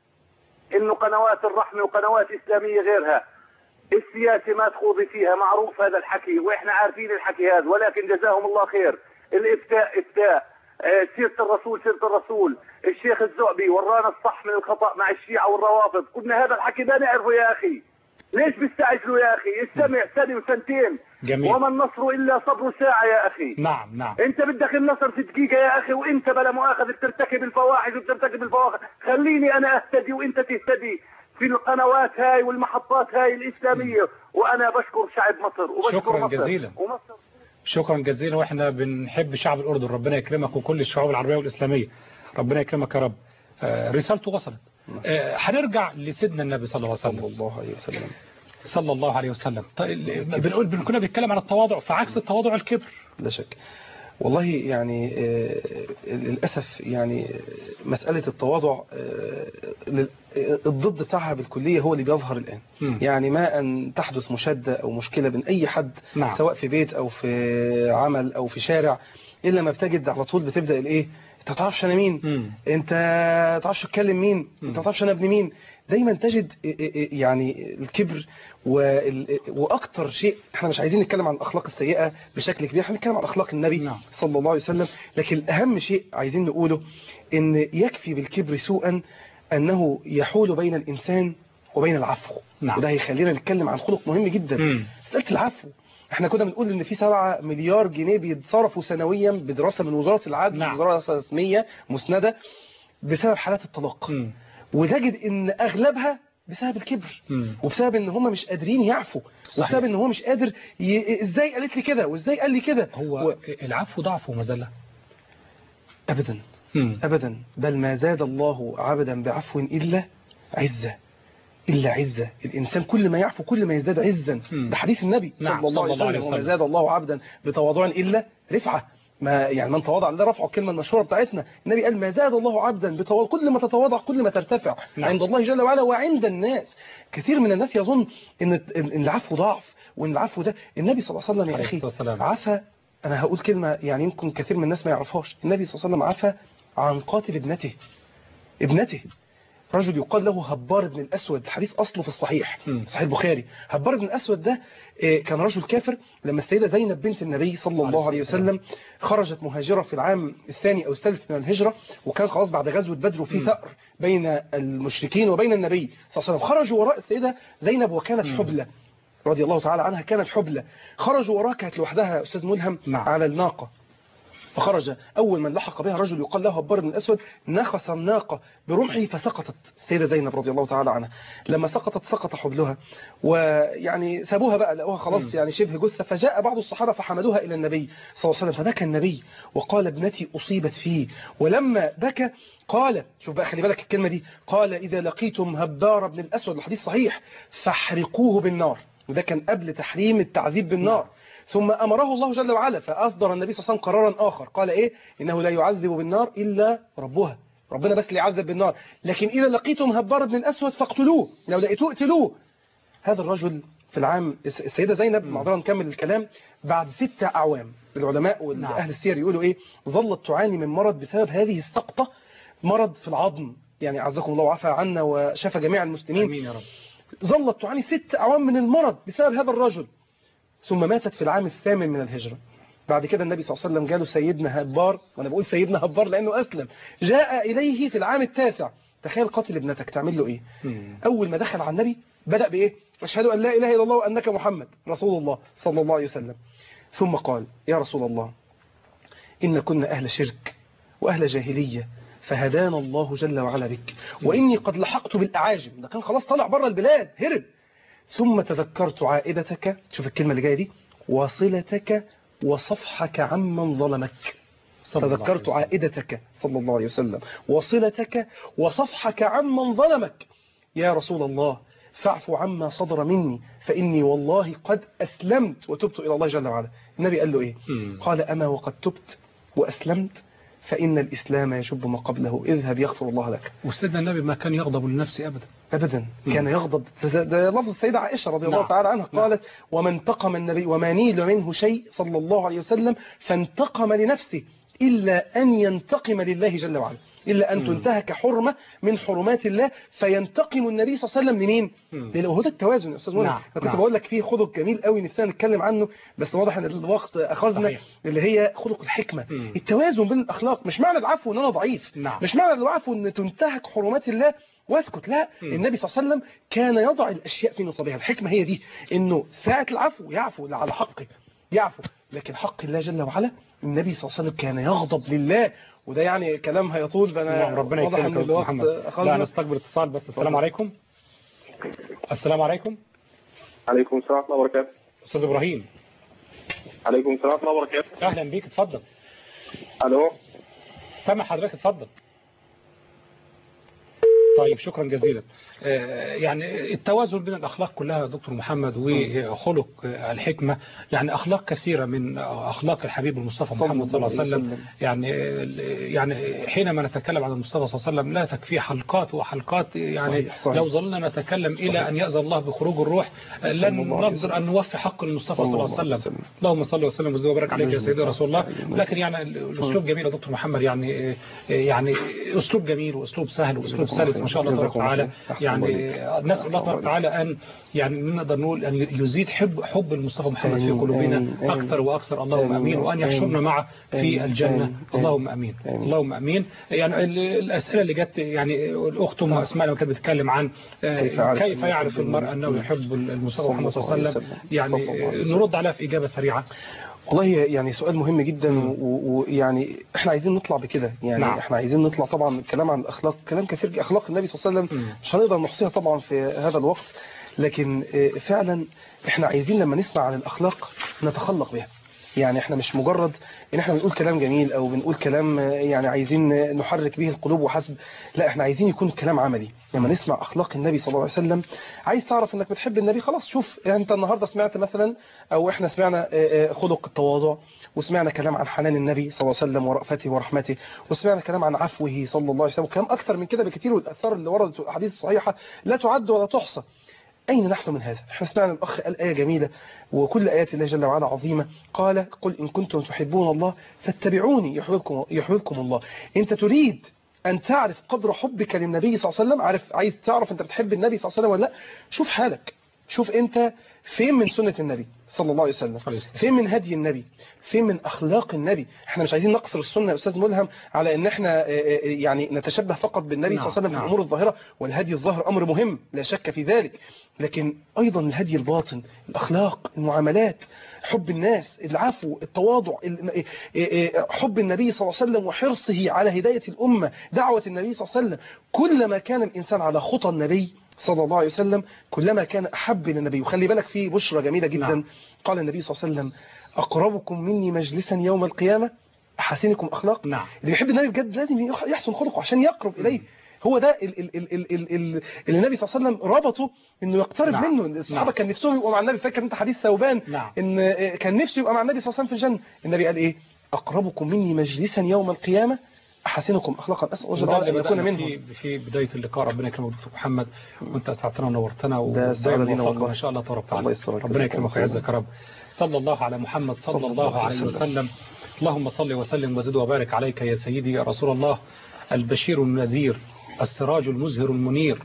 K: إنه قنوات الرحمة وقنوات إسلامية غيرها السياسة ما تخوضي فيها، معروف هذا الحكي وإحنا عارفين الحكي هذا، ولكن جزاهم الله خير. الإفتاء إفتاء، سيرة الرسول سيرة الرسول، الشيخ الزعبي ورانا الصح من الخطأ مع الشيعة والروافض، كنا هذا الحكي ما نعرفه يا أخي. ليش بيستعجلوا يا أخي؟ استمع سنة وسنتين.
A: جميل.
K: وما النصر إلا صبر ساعة يا أخي.
A: نعم نعم.
K: أنت بدك النصر في دقيقة يا أخي، وأنت بلا مؤاخذة بترتكب الفواحش وبترتكب الفواحش. خليني أنا أهتدي وأنت تهتدي في القنوات هاي والمحطات هاي الإسلامية، وأنا بشكر شعب مصر وبشكر
A: شكرا
K: مصر
A: جزيلا.
K: ومصر.
A: شكرا جزيلا، واحنا بنحب شعب الأردن، ربنا يكرمك وكل الشعوب العربية والإسلامية، ربنا يكرمك يا رب. آه رسالته وصلت. آه هنرجع لسيدنا النبي صلى الله عليه وسلم.
B: صلى الله عليه وسلم.
A: صلى الله عليه وسلم. طيب بنقول كنا بنتكلم عن التواضع، فعكس التواضع الكبر.
B: لا شك. والله يعني للأسف يعني مسألة التواضع الضد بتاعها بالكلية هو اللي بيظهر الآن. م. يعني ما أن تحدث مشادة أو مشكلة بين أي حد، نعم. سواء في بيت أو في عمل أو في شارع، إلا ما بتجد على طول بتبدأ الإيه، أنت تعرفش أنا مين، م. أنت تعرفش تتكلم مين، م. أنت تعرفش أنا ابن مين. دايما تجد يعني الكبر وأكتر شيء. احنا مش عايزين نتكلم عن الأخلاق السيئة بشكل كبير، احنا نتكلم عن أخلاق النبي نعم. صلى الله عليه وسلم. لكن أهم شيء عايزين نقوله إن يكفي بالكبر سوءا أنه يحول بين الإنسان وبين العفو. نعم. وده هيخلينا نتكلم عن خلق مهم جدا، مسألة العفو. احنا كنا بنقول ان في سبعة مليار جنيه بيتصرفوا سنويا بدراسة من وزارة العدل، نعم. دراسة رسمية مسندة بسبب حالات الطلاق، م. وتجد ان اغلبها بسبب الكبر، م. وبسبب ان هم مش قادرين يعفوا، وبسبب ان هو مش قادر ي... ازاي قالت لي كده وازاي قال لي كده.
A: هو و... العفو ضعف ومذله؟
B: ابدا
A: م.
B: ابدا، بل ما زاد الله عبدا بعفو الا عزه، إلا عزة. الإنسان كل ما يعفو كل ما يزداد عزا، ده حديث النبي
A: نعم
B: صلى الله عليه وسلم. وما زاد الله عبدا بتواضع إلا رفعة، ما يعني من تواضع لله رفعه، الكلمة المشهورة بتاعتنا. النبي قال ما زاد الله عبدا بتواضع، كل ما تتواضع كل ما ترتفع، نعم. عند الله جل وعلا وعند الناس. كثير من الناس يظن إن إن العفو ضعف، وإن العفو ده النبي صلى الله عليه وسلم يا أخي عفا. أنا هقول كلمة يعني يمكن كثير من الناس ما يعرفهاش. النبي صلى الله عليه وسلم عفا عن قاتل ابنته ابنته رجل يقال له هبار بن الأسود، الحديث أصله في الصحيح، صحيح البخاري. هبار بن الأسود ده كان رجل كافر لما السيدة زينب بنت النبي صلى الله عليه وسلم خرجت مهاجرة في العام الثاني أو الثالث من الهجرة، وكان خلاص بعد غزوة بدر وفي ثأر بين المشركين وبين النبي صلى الله عليه وسلم. خرجوا وراء السيدة زينب وكانت حبلى رضي الله تعالى عنها، كانت حبلى. خرجوا وراء، كانت لوحدها أستاذ ملهم على الناقة، فخرج أول من لحق بها رجل يقال له هبار بن الأسود، نخس الناقة برمحه فسقطت السيدة زينب رضي الله تعالى عنها. لما سقطت سقط حبلها، ويعني سابوها بقى، لقوها خلاص يعني شبه جثة. فجاء بعض الصحابة فحملوها إلى النبي صلى الله عليه وسلم، فبكى النبي وقال ابنتي أصيبت فيه. ولما بكى قال، شوف بقى خلي بالك الكلمة دي، قال إذا لقيتم هبار بن الأسود، الحديث صحيح، فاحرقوه بالنار. وده كان قبل تحريم التعذيب بالنار. ثم أمره الله جل وعلا، فأصدر النبي صلى الله عليه وسلم قرارا آخر، قال إيه؟ إنه لا يعذب بالنار إلا ربها، ربنا بس اللي يعذب بالنار. لكن إذا لقيتم هبار بن الأسود فاقتلوه، لو لقيتوه اقتلوه. هذا الرجل في العام، السيدة زينب، معذرة نكمل الكلام، بعد ستة أعوام العلماء والأهل السير يقولوا إيه؟ ظلت تعاني من مرض بسبب هذه السقطة، مرض في العظم، يعني عزكم الله وعفى عنا وشفى جميع المسلمين.
A: آمين يا رب.
B: ظلت تعاني ست أعوام من المرض بسبب هذا الرجل، ثم ماتت في العام الثامن من الهجرة. بعد كده النبي صلى الله عليه وسلم جاله سيدنا هبار، وأنا بقول سيدنا هبار لأنه أسلم، جاء إليه في العام التاسع. تخيل قاتل ابنتك تعمل له إيه؟ مم. أول ما دخل على النبي بدأ بإيه؟ أشهد أن لا إله إلا الله وأنك محمد رسول الله صلى الله عليه وسلم. ثم قال يا رسول الله إن كنا أهل شرك وأهل جاهلية، فهدانا الله جل وعلا بك، وإني قد لحقت بالأعاجم. ده كان خلاص طلع بره البلاد، هرب. ثم تذكرت عائدتك، شوف الكلمة اللي جاية دي، وصلتك وصفحك عمن ظلمك. تذكرت عائدتك صلى الله عليه وسلم، وصلتك وصفحك عمن ظلمك. يا رسول الله فاعفو عما صدر مني، فإني والله قد أسلمت وتبت إلى الله جل وعلا. النبي قال له إيه؟ م. قال أما وقد تبت وأسلمت فإن الإسلام يجب ما قبله، اذهب يغفر الله لك.
A: وسيدنا النبي ما كان يغضب لنفسه أبدا
B: أبدا، كان يغضب. ده لفظ السيدة عائشة رضي الله تعالى عنها، قالت وما انتقم النبي وما نيل منه شيء صلى الله عليه وسلم فانتقم لنفسه إلا أن ينتقم لله جل وعلا، إلا أن تنتهك حرمة من حرمات الله فينتقم النبي صلى الله عليه وسلم لمين؟ لأنه هو ده التوازن يا أستاذ منى. نعم. أنا كنت نعم. بقول لك فيه خلق جميل قوي نفسنا نتكلم عنه، بس واضح أن الوقت أخذنا. صحيح. اللي هي خلق الحكمة، مم. التوازن بين الأخلاق. مش معنى العفو أن أنا ضعيف، نعم. مش معنى العفو أن تنتهك حرمات الله واسكت، لا. مم. النبي صلى الله عليه وسلم كان يضع الأشياء في نصابها. الحكمة هي دي، إنه ساعة العفو يعفو على حقه، يعفو، لكن حق الله جل وعلا النبي صلى الله عليه وسلم كان يغضب لله. وده يعني كلام هيطول، فانا
A: ربنا يكرمك يا محمد. لا نستقبل اتصال بس. السلام عليكم. السلام عليكم.
L: عليكم السلام ورحمه الله وبركاته.
A: استاذ ابراهيم.
L: عليكم السلام ورحمه الله وبركاته.
A: اهلا بيك، اتفضل.
L: الو،
A: سامع حضرتك، اتفضل. طيب شكرا جزيلا. يعني التوازن بين الأخلاق كلها يا دكتور محمد وخلق الحكمة، يعني أخلاق كثيرة من أخلاق الحبيب المصطفى محمد صلى الله عليه وسلم. يعني يعني حينما نتكلم عن المصطفى صلى الله عليه وسلم لا تكفي حلقات وحلقات، يعني صحيح صحيح. لو ظلنا نتكلم إلى صحيح. أن يأذن الله بخروج الروح لن نقدر أن نوفي حق المصطفى صلى الله عليه وسلم. اللهم صل وسلم وزد وبارك عليك يا سيدي رسول الله. لكن يعني الأسلوب جميل يا دكتور محمد، يعني يعني أسلوب جميل وأسلوب سهل وأسلوب سلس. إن شاء الله تبارك وتعالى. يعني نسأل الله تبارك وتعالى أن يعني نقدر نقول أن يزيد حب حب المصطفى محمد في قلوبنا أكثر وأكثر. اللهم أمين. وأن يحشرنا معه في الجنة. اللهم أمين. اللهم أمين. يعني الأسئلة اللي جت يعني الأخت أم أسماء لما كانت بتتكلم عن كيف يعرف المرء أنه يحب المصطفى محمد صلى الله عليه وسلم، يعني نرد عليها في إجابة سريعة.
B: والله يعني سؤال مهم جدا، ويعني احنا عايزين نطلع بكده يعني. نعم. احنا عايزين نطلع طبعا الكلام عن الاخلاق، كلام كثير اخلاق النبي صلى الله عليه وسلم مش هنقدر نحصيها طبعا في هذا الوقت، لكن فعلا احنا عايزين لما نسمع عن الاخلاق نتخلق بها. يعني احنا مش مجرد ان احنا بنقول كلام جميل او بنقول كلام يعني عايزين نحرك به القلوب وحسب، لا احنا عايزين يكون كلام عملي. لما نسمع اخلاق النبي صلى الله عليه وسلم، عايز تعرف انك بتحب النبي، خلاص شوف يعني انت النهارده سمعت مثلا او احنا سمعنا خلق التواضع، وسمعنا كلام عن حنان النبي صلى الله عليه وسلم ورأفته ورحمته، وسمعنا كلام عن عفوه صلى الله عليه وسلم، وكلام اكثر من كده بكثير، والاثار اللي وردت الاحاديث الصحيحه لا تعد ولا تحصى. أين نحن من هذا؟ احنا سمعنا الأخ قال آية جميلة، وكل آيات الله جل وعلا عظيمة. قال قل إن كنتم تحبون الله فاتبعوني يحببكم, يحببكم الله. أنت تريد أن تعرف قدر حبك للنبي صلى الله عليه وسلم، عارف عايز تعرف أنت بتحب النبي صلى الله عليه وسلم ولا لا؟ شوف حالك، شوف أنت فين من سنة النبي صلى الله عليه وسلم، فين من هدي النبي، فين من أخلاق النبي. احنا مش عايزين نقصر السنة يا أستاذ ملهم على أن احنا يعني نتشبه فقط بالنبي صلى الله عليه وسلم في الأمور الظاهرة، والهدي الظاهر أمر مهم لا شك في ذلك، لكن أيضا الهدي الباطن، الأخلاق، المعاملات، حب الناس، العفو، التواضع، حب النبي صلى الله عليه وسلم وحرصه على هداية الأمة، دعوة النبي صلى الله عليه وسلم. كلما كان الإنسان على خطى النبي صلى الله عليه وسلم كلما كان أحب للنبي. وخلي بالك في بشرى جميلة جدا. نعم. قال النبي صلى الله عليه وسلم أقربكم مني مجلسا يوم القيامة أحسنكم أخلاق. نعم. اللي يحب النبي بجد لازم يحسن خلقه عشان يقرب إليه. هو ده ال ال ال ال ال ال اللي النبي صلى الله عليه وسلم ربطه انه يقترب. نعم. منه. الصحابه. نعم. كان نفسهم يبقوا مع النبي. فاكر انت حديث ثوبان. نعم. ان كان نفسه يبقى مع النبي صلى الله عليه وسلم في الجنه. النبي قال ايه؟ اقربكم مني مجلسا يوم القيامه احسنكم اخلاقا. اسال الله ان يكون منهم.
A: في في بدايه اللقاء ربنا يكرمك دكتور محمد، وانت اسعدتنا ونورتنا
B: ودايما
A: ان شاء الله تبارك وتعالى. ربنا يكرمك ويعزك يا رب. صلى الله على محمد صلى الله عليه وسلم. اللهم صل وسلم وزد وبارك عليك يا سيدي يا رسول الله، البشير النذير، السراج المزهر المنير،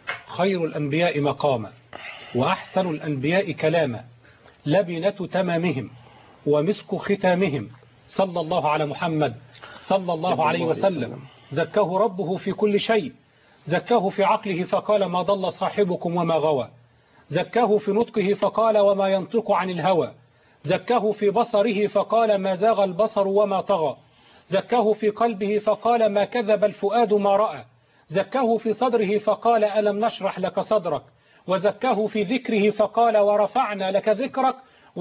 A: خير الأنبياء مقاما وأحسن الأنبياء كلاما، لبنة تمامهم ومسك ختامهم، صلى الله على محمد صلى الله عليه وسلم. زكاه ربه في كل شيء، زكاه في عقله فقال ما ضل صاحبكم وما غوى، زكاه في نطقه فقال وما ينطق عن الهوى، زكاه في بصره فقال ما زاغ البصر وما طغى، زكاه في قلبه فقال ما كذب الفؤاد ما رأى، زكاه في صدره فقال ألم نشرح لك صدرك، وزكاه في ذكره فقال ورفعنا لك ذكرك،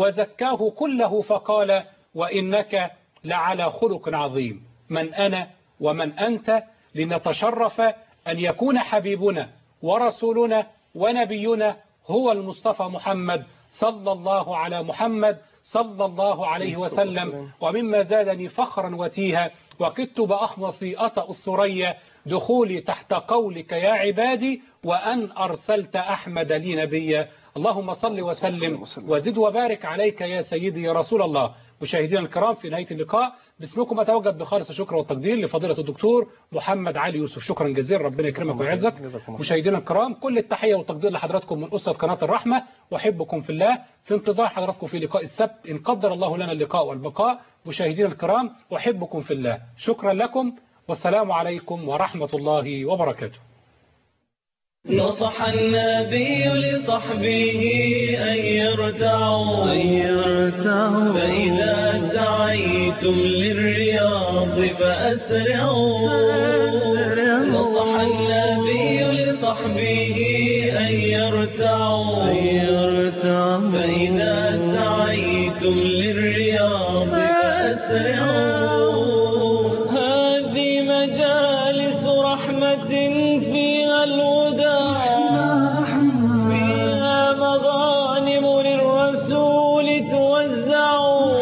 A: وزكاه كله فقال وإنك لعلى خلق عظيم. من أنا ومن أنت لنتشرف أن يكون حبيبنا ورسولنا ونبينا هو المصطفى محمد صلى الله على محمد صلى الله عليه وسلم. ومما زادني فخرا وتيها وكدت بأخمصي أطأ الثريا دخولي تحت قولك يا عبادي وأن أرسلت أحمد لي نبيا. اللهم صل وسلم وزد وبارك عليك يا سيدي يا رسول الله. مشاهدينا الكرام، في نهاية اللقاء باسمكم أتوجد بخالص الشكر والتقدير لفضيلة الدكتور محمد علي يوسف. شكرا جزيلا، ربنا يكرمك ويعزك. مشاهدينا الكرام، كل التحية والتقدير لحضراتكم من أسرة قناة الرحمة، وأحبكم في الله، في انتظار حضراتكم في لقاء السبت إن قدر الله لنا اللقاء والبقاء. مشاهدينا الكرام، أحبكم في الله، شكرا لكم، والسلام عليكم ورحمة الله وبركاته.
M: نصح النبي لصحبه أن يرتعوا فإذا سعيتم للرياض فأسرعوا. نصح النبي لصحبه أن يرتعوا فإذا سعيتم للرياض فأسرعوا. هذه مجالس رحمة فيها الهدى، فيها مغانم للرسول توزعوا.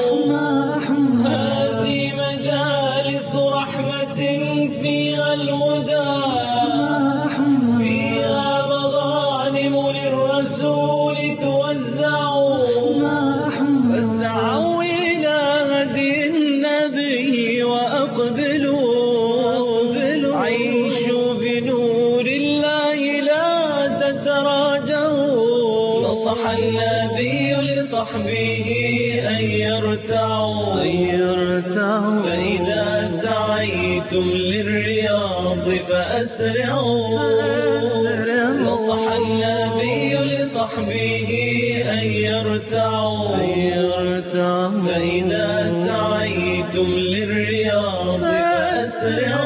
M: هذه مجالس رحمة فيها الهدى، فيها مغانم للرسول توزعوا. فاسعوا إلى هدي النبي وأقبلوا، عيشوا بنور الله لصحبه أن يرتعوا فإذا سعيتم للرياض فأسرعوا نصح النبي لصحبه أن يرتعوا فإذا سعيتم للرياض فأسرعوا